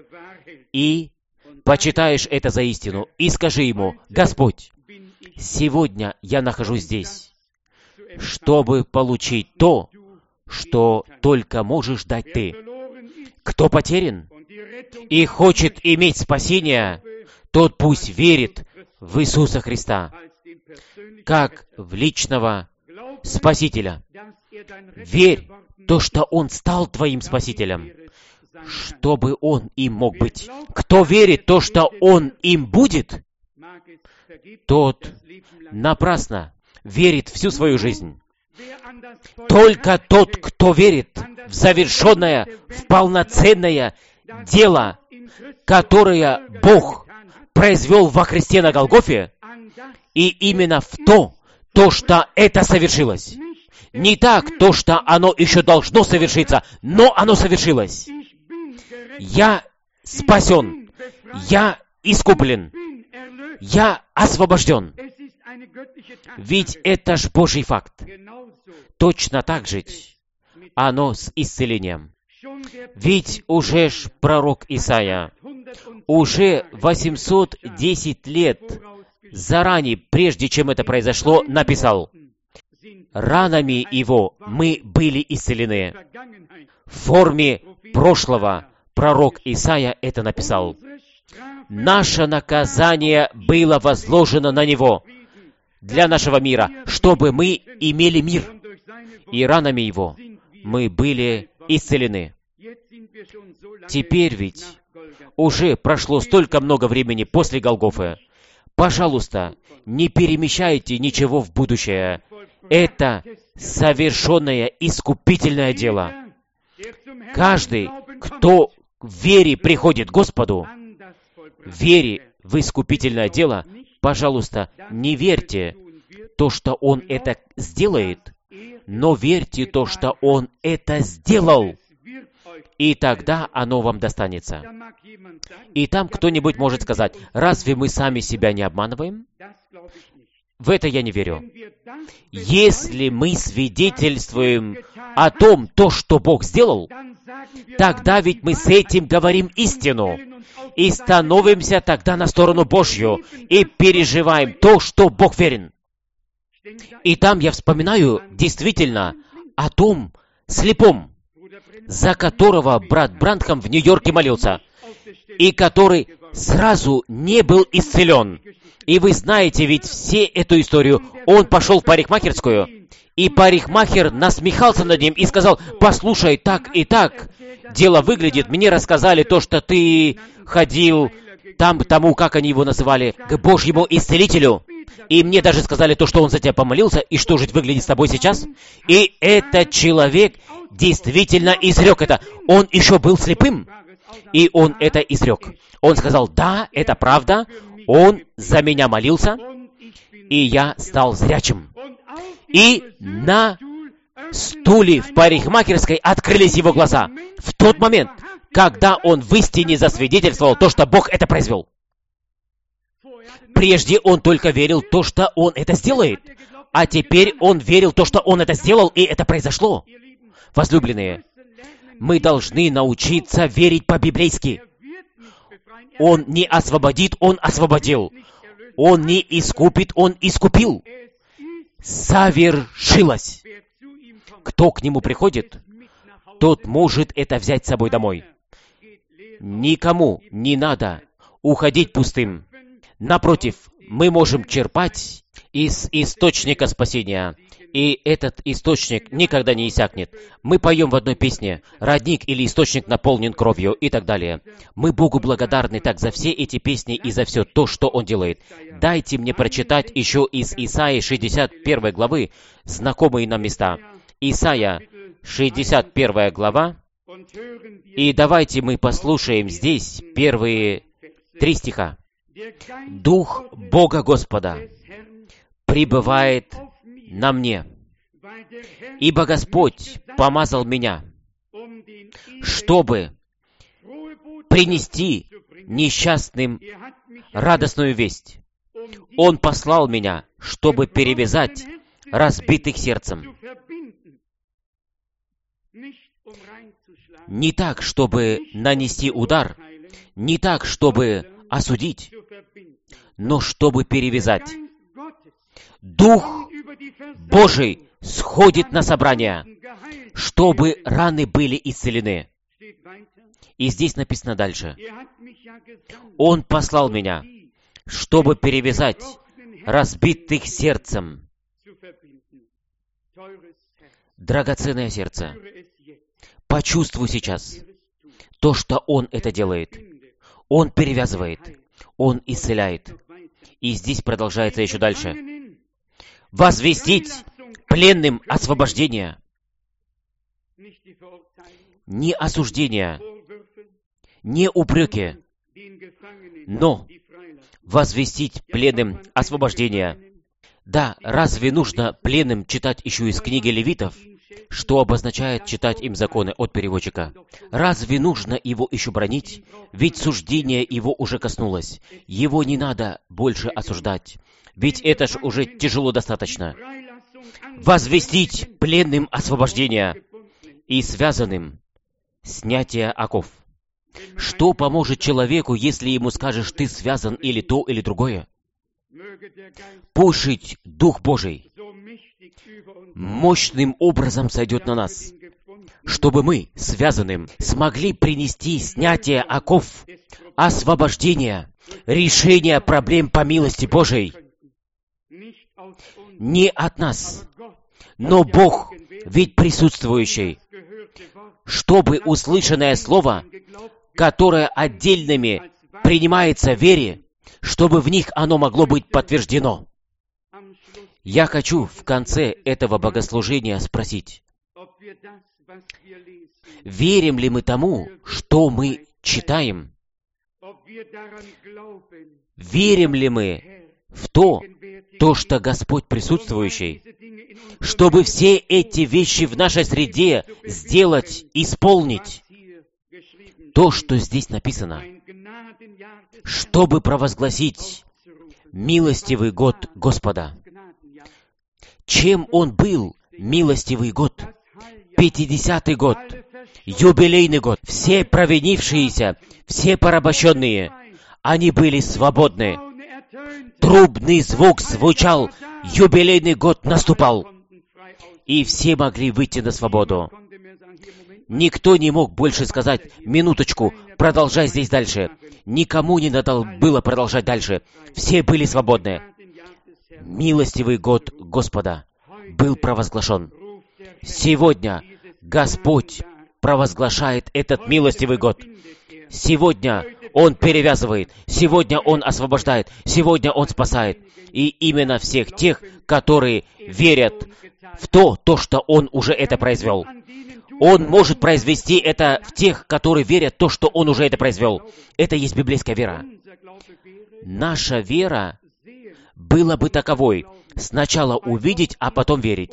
и почитаешь это за истину. И скажи Ему: «Господь, сегодня я нахожусь здесь, чтобы получить то, что только можешь дать Ты». Кто потерян и хочет иметь спасение, тот пусть верит в Иисуса Христа, как в личного Спасителя. Верь то, что Он стал твоим Спасителем, чтобы Он им мог быть. Кто верит то, что Он им будет, тот напрасно верит всю свою жизнь. Только тот, кто верит в завершенное, в полноценное дело, которое Бог произвел во Христе на Голгофе, и именно в то, то, что это совершилось. Не так, то, что оно еще должно совершиться, но оно совершилось. Я спасен, я искуплен, я освобожден. Ведь это ж Божий факт. Точно так же оно с исцелением. Ведь уже ж пророк Исаия уже восемьсот десять лет заранее, прежде чем это произошло, написал: «Ранами Его мы были исцелены». В форме прошлого пророк Исаия это написал. Наше наказание было возложено на Него для нашего мира, чтобы мы имели мир. И ранами Его мы были исцелены. Теперь ведь уже прошло столько много времени после Голгофы. Пожалуйста, не перемещайте ничего в будущее. Это совершенное искупительное дело. Каждый, кто в вере приходит к Господу, в вере в искупительное дело, пожалуйста, не верьте то, что Он это сделает, но верьте то, что Он это сделал. И тогда оно вам достанется. И там кто-нибудь может сказать: разве мы сами себя не обманываем? В это я не верю. Если мы свидетельствуем о том, то, что Бог сделал, тогда ведь мы с этим говорим истину и становимся тогда на сторону Божью и переживаем то, что Бог верен. И там я вспоминаю действительно о том слепом, за которого брат Брандхам в Нью-Йорке молился, и который сразу не был исцелен. И вы знаете ведь все эту историю. Он пошел в парикмахерскую, и парикмахер насмехался над ним и сказал: «Послушай, так и так дело выглядит. Мне рассказали то, что ты ходил там, тому, как они его называли, к Божьему исцелителю. И мне даже сказали то, что он за тебя помолился, и что же выглядит с тобой сейчас?» И этот человек действительно изрек это. Он еще был слепым, и он это изрек. Он сказал: «Да, это правда, он за меня молился, и я стал зрячим». И на стуле в парикмахерской открылись его глаза. В тот момент, когда он в истине засвидетельствовал то, что Бог это произвел. Прежде он только верил то, что он это сделает. А теперь он верил то, что он это сделал, и это произошло. Возлюбленные, мы должны научиться верить по-библейски. Он не освободит, он освободил. Он не искупит, он искупил. Совершилось. Кто к нему приходит, тот может это взять с собой домой. Никому не надо уходить пустым. Напротив, мы можем черпать из источника спасения. И этот источник никогда не иссякнет. Мы поем в одной песне: «Родник или источник наполнен кровью» и так далее. Мы Богу благодарны так за все эти песни и за все то, что Он делает. Дайте мне прочитать еще из Исаии шестьдесят первой главы знакомые нам места. Исаия шестьдесят первая глава. И давайте мы послушаем здесь первые три стиха. «Дух Бога Господа пребывает на мне, ибо Господь помазал меня, чтобы принести несчастным радостную весть. Он послал меня, чтобы перевязать разбитых сердцем». Не так, чтобы нанести удар, не так, чтобы осудить, но чтобы перевязать. Дух Божий сходит на собрание, чтобы раны были исцелены. И здесь написано дальше: Он послал меня, чтобы перевязать разбитых сердцем. Драгоценное сердце, почувствуй сейчас то, что Он это делает. Он перевязывает, Он исцеляет. И здесь продолжается еще дальше. Возвестить пленным освобождение. Не осуждение, не упреки, но возвестить пленным освобождение. Да, разве нужно пленным читать еще из книги Левитов, что обозначает читать им законы от переводчика? Разве нужно его еще бранить? Ведь суждение его уже коснулось. Его не надо больше осуждать. Ведь это ж уже тяжело достаточно. Возвестить пленным освобождение и связанным снятие оков. Что поможет человеку, если ему скажешь: ты связан или то, или другое? Пусть Дух Божий мощным образом сойдет на нас, чтобы мы, связанным, смогли принести снятие оков, освобождение, решение проблем по милости Божией. Не от нас, но Бог, ведь присутствующий, чтобы услышанное слово, которое отдельными принимается в вере, чтобы в них оно могло быть подтверждено. Я хочу в конце этого богослужения спросить, верим ли мы тому, что мы читаем? Верим ли мы в то, то, что Господь присутствующий, чтобы все эти вещи в нашей среде сделать, исполнить? То, что здесь написано, чтобы провозгласить милостивый год Господа. Чем он был, милостивый год? Пятидесятый год, юбилейный год. Все провинившиеся, все порабощенные, они были свободны. Трубный звук звучал, юбилейный год наступал, и все могли выйти на свободу. Никто не мог больше сказать: минуточку, продолжай здесь дальше. Никому не надо было продолжать дальше. Все были свободны. Милостивый год Господа был провозглашен. Сегодня Господь провозглашает этот милостивый год. Сегодня Он перевязывает, сегодня Он освобождает, сегодня Он спасает. И именно всех тех, которые верят в то, то, что Он уже это произвел. Он может произвести это в тех, которые верят в то, что Он уже это произвел. Это есть библейская вера. Наша вера была бы таковой: сначала увидеть, а потом верить.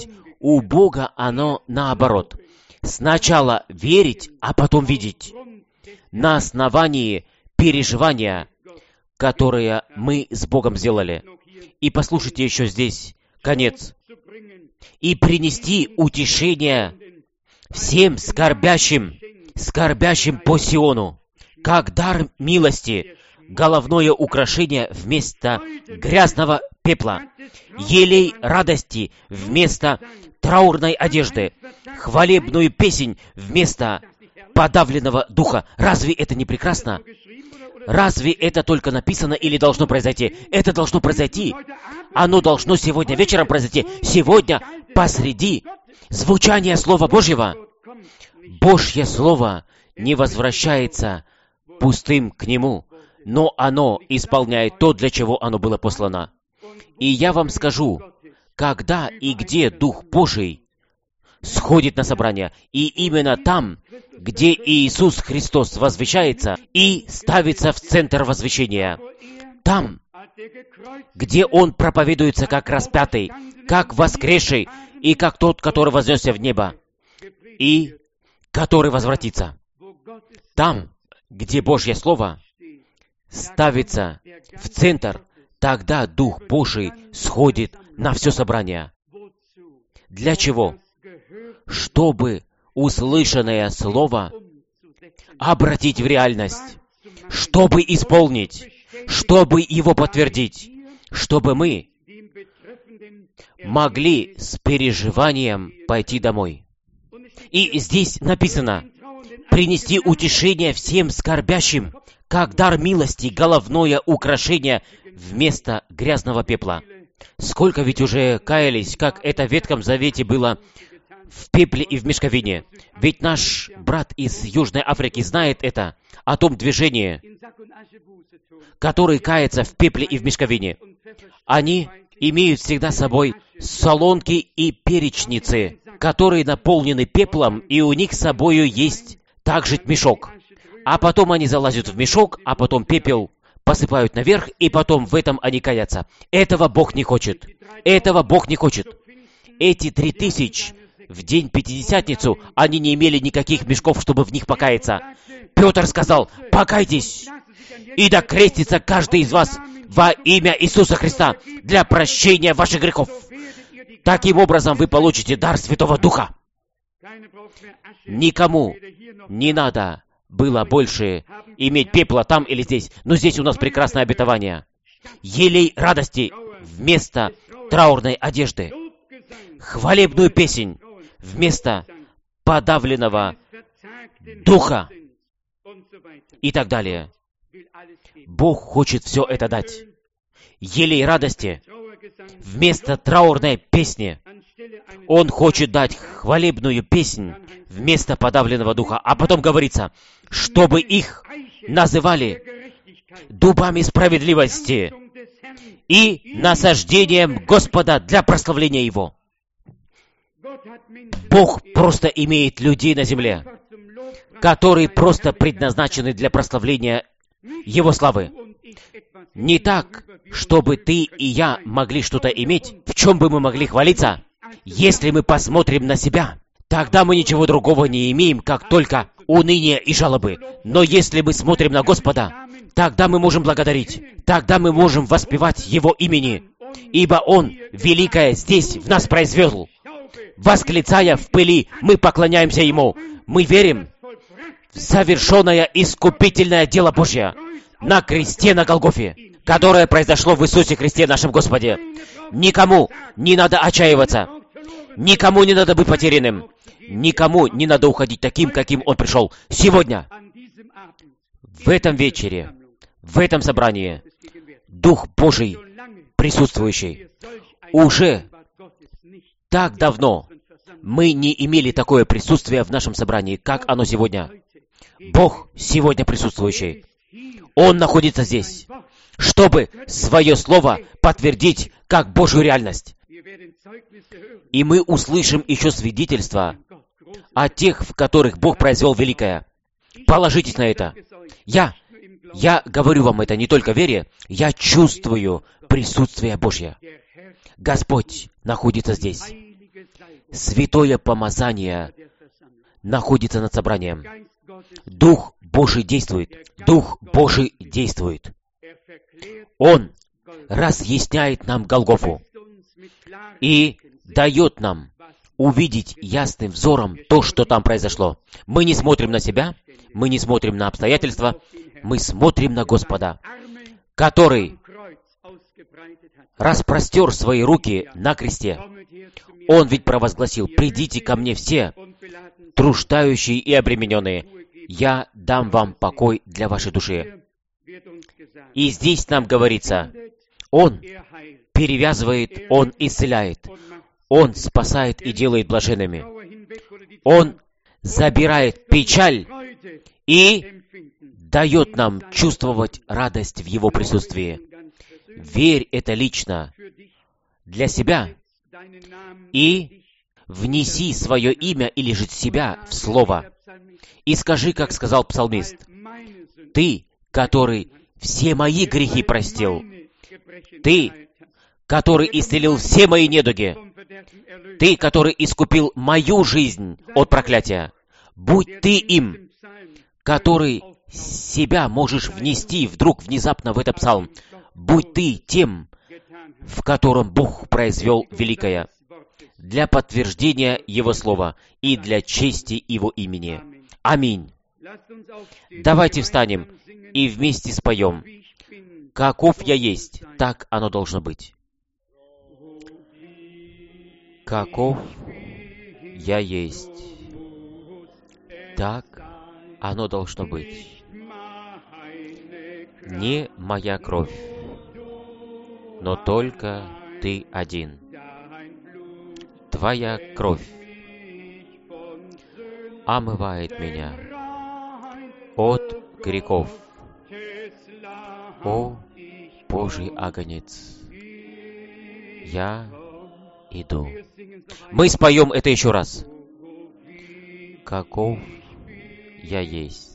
У Бога оно наоборот. Сначала верить, а потом видеть. На основании переживания, которое мы с Богом сделали. И послушайте еще здесь конец. И принести утешение всем скорбящим, скорбящим по Сиону, как дар милости, головное украшение вместо грязного пепла, елей радости вместо траурной одежды, хвалебную песнь вместо подавленного духа. Разве это не прекрасно? Разве это только написано или должно произойти? Это должно произойти. Оно должно сегодня вечером произойти. Сегодня посреди звучания Слова Божьего. Божье Слово не возвращается пустым к Нему, но оно исполняет то, для чего оно было послано. И я вам скажу, когда и где Дух Божий сходит на собрание, и именно там, где Иисус Христос возвещается и ставится в центр возвещения, там, где Он проповедуется как распятый, как воскресший, и как тот, который вознесся в небо, и который возвратится. Там, где Божье Слово ставится в центр, тогда Дух Божий сходит на все собрание. Для чего? Чтобы услышанное Слово обратить в реальность, чтобы исполнить, чтобы его подтвердить, чтобы мы могли с переживанием пойти домой. И здесь написано: принести утешение всем скорбящим, как дар милости, головное украшение вместо грязного пепла. Сколько ведь уже каялись, как это в Ветхом Завете было в пепле и в мешковине. Ведь наш брат из Южной Африки знает это, о том движении, который кается в пепле и в мешковине. Они имеют всегда с собой солонки и перечницы, которые наполнены пеплом, и у них с собою есть также мешок. А потом они залазят в мешок, а потом пепел посыпают наверх, и потом в этом они каятся. Этого Бог не хочет. Этого Бог не хочет. Эти три тысячи в день Пятидесятницу, они не имели никаких мешков, чтобы в них покаяться. Петр сказал: покайтесь, и да крестится каждый из вас во имя Иисуса Христа для прощения ваших грехов. Таким образом вы получите дар Святого Духа. Никому не надо было больше иметь пепла там или здесь, но здесь у нас прекрасное обетование. Елей радости вместо траурной одежды, хвалебную песнь вместо подавленного духа и так далее. Бог хочет все это дать. Елей радости вместо траурной песни. Он хочет дать хвалебную песнь вместо подавленного духа. А потом говорится, чтобы их называли дубами справедливости и насаждением Господа для прославления Его. Бог просто имеет людей на земле, которые просто предназначены для прославления Его славы. Не так, чтобы ты и я могли что-то иметь, в чем бы мы могли хвалиться. Если мы посмотрим на себя, тогда мы ничего другого не имеем, как только уныние и жалобы. Но если мы смотрим на Господа, тогда мы можем благодарить, тогда мы можем воспевать Его имени, ибо Он великое здесь в нас произвел. Восклицая в пыли, мы поклоняемся Ему. Мы верим в совершенное искупительное дело Божье на кресте на Голгофе, которое произошло в Иисусе Христе нашем Господе. Никому не надо отчаиваться. Никому не надо быть потерянным. Никому не надо уходить таким, каким он пришел. Сегодня, в этом вечере, в этом собрании, Дух Божий, присутствующий, уже так давно мы не имели такое присутствие в нашем собрании, как оно сегодня. Бог сегодня присутствующий. Он находится здесь, чтобы свое слово подтвердить как Божью реальность. И мы услышим еще свидетельства о тех, в которых Бог произвел великое. Положитесь на это. Я, я говорю вам это не только в вере, я чувствую присутствие Божье. Господь находится здесь. святое помазание находится над собранием. Дух Божий действует. Дух Божий действует. Он разъясняет нам Голгофу и дает нам увидеть ясным взором то, что там произошло. Мы не смотрим на себя, мы не смотрим на обстоятельства, мы смотрим на Господа, который распростер свои руки на кресте. Он ведь провозгласил: «Придите ко мне все, труждающие и обремененные, я дам вам покой для вашей души». И здесь нам говорится, Он перевязывает, Он исцеляет, Он спасает и делает блаженными. Он забирает печаль и дает нам чувствовать радость в Его присутствии. Верь это лично для себя и внеси свое имя или же себя в Слово. И скажи, как сказал псалмист: «Ты, который все мои грехи простил, Ты, который исцелил все мои недуги, Ты, который искупил мою жизнь от проклятия, будь Ты им, который себя можешь внести вдруг внезапно в этот псалм. Будь Ты тем, в котором Бог произвел великое, для подтверждения Его Слова и для чести Его имени. Аминь. Давайте встанем и вместе споем: «Каков я есть, так оно должно быть». Каков я есть, так оно должно быть. Не моя кровь, но только Ты один. Твоя кровь омывает меня от грехов. О, Божий агнец, я иду. Мы споем это еще раз. Каков я есть,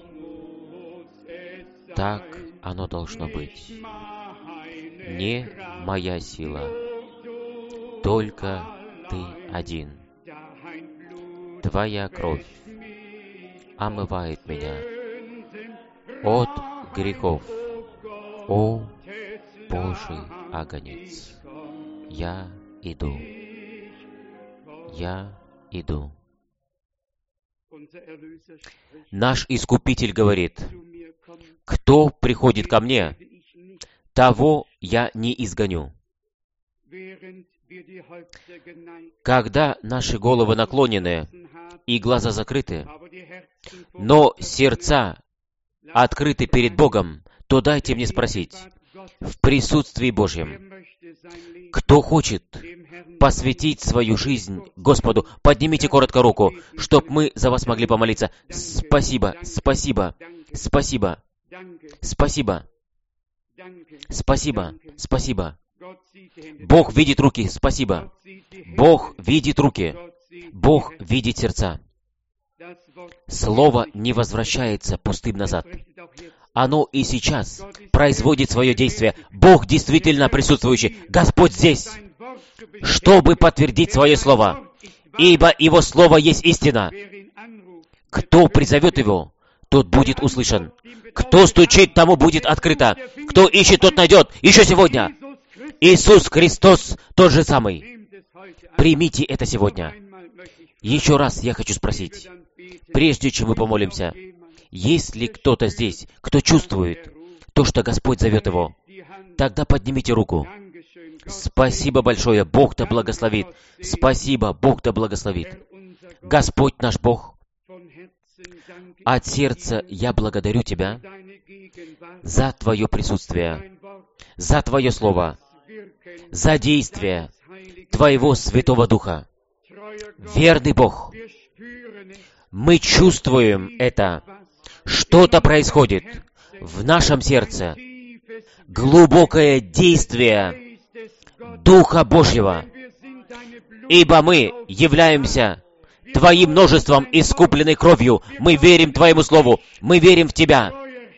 так оно должно быть. Не моя сила, только Ты один. Твоя кровь омывает меня от грехов. О, Божий агнец, я иду. Я иду. Наш Искупитель говорит: «Кто приходит ко мне, того я не изгоню». Когда наши головы наклонены и глаза закрыты, но сердца открыты перед Богом, то дайте мне спросить, в присутствии Божьем, кто хочет посвятить свою жизнь Господу? Поднимите коротко руку, чтоб мы за вас могли помолиться. Спасибо, спасибо, спасибо, спасибо, спасибо, спасибо. Бог видит руки, спасибо. Бог видит руки. Бог видит сердца. Слово не возвращается пустым назад. Оно и сейчас производит свое действие. Бог действительно присутствующий. Господь здесь, чтобы подтвердить свое слово. Ибо Его слово есть истина. Кто призовет Его, тот будет услышан. Кто стучит, тому будет открыто. Кто ищет, тот найдет. Еще сегодня Иисус Христос тот же самый. Примите это сегодня. Еще раз я хочу спросить, прежде чем мы помолимся, есть ли кто-то здесь, кто чувствует то, что Господь зовет его? Тогда поднимите руку. Спасибо большое, Бог да благословит. Спасибо, Бог да благословит. Господь наш Бог, от сердца я благодарю Тебя за Твое присутствие, за Твое Слово, за действие Твоего Святого Духа. Верный Бог, мы чувствуем это. Что-то происходит в нашем сердце. Глубокое действие Духа Божьего. Ибо мы являемся Твоим множеством, искупленной кровью. Мы верим Твоему Слову. Мы верим в Тебя.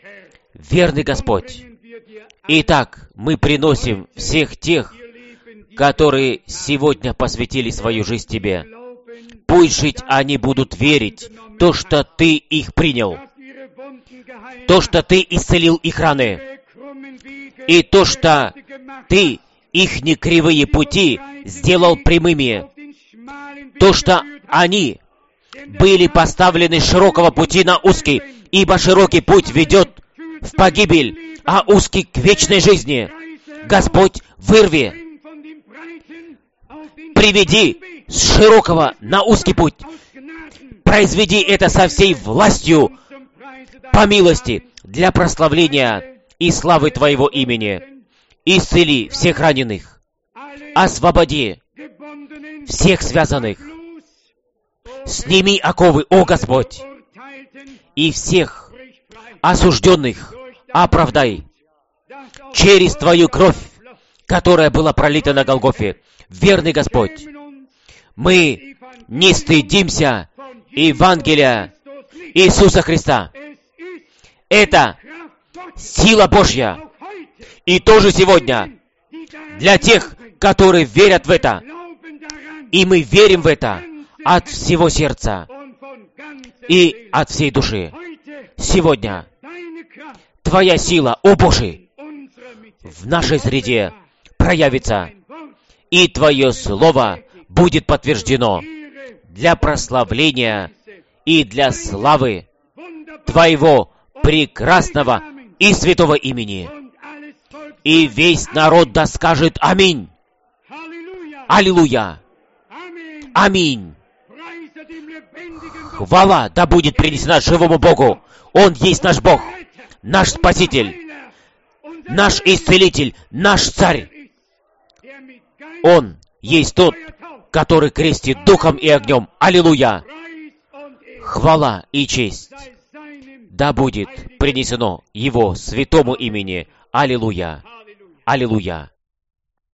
Верный Господь. Итак, мы приносим всех тех, которые сегодня посвятили свою жизнь Тебе. Пусть жить они будут верить, то, что Ты их принял, то, что Ты исцелил их раны, и то, что Ты их некривые пути сделал прямыми, то, что они были поставлены с широкого пути на узкий, ибо широкий путь ведет в погибель, а узкий к вечной жизни. Господь, вырви, приведи с широкого на узкий путь. Произведи это со всей властью, по милости, для прославления и славы Твоего имени. Исцели всех раненых, освободи всех связанных, сними оковы, о Господь, и всех осужденных оправдай через Твою кровь, которая была пролита на Голгофе. Верный Господь, мы не стыдимся Евангелия Иисуса Христа. Это сила Божья. И тоже сегодня для тех, которые верят в это, и мы верим в это от всего сердца и от всей души. Сегодня Твоя сила, о Божий, в нашей среде проявится, и Твое Слово будет подтверждено для прославления и для славы Твоего прекрасного и святого имени. И весь народ да скажет аминь. Аллилуйя. Аминь. Хвала да будет принесена живому Богу. Он есть наш Бог, наш Спаситель, наш Исцелитель, наш Царь. Он есть тот, который крестит духом и огнем. Аллилуйя. Хвала и честь да будет принесено Его святому имени. Аллилуйя. Аллилуйя.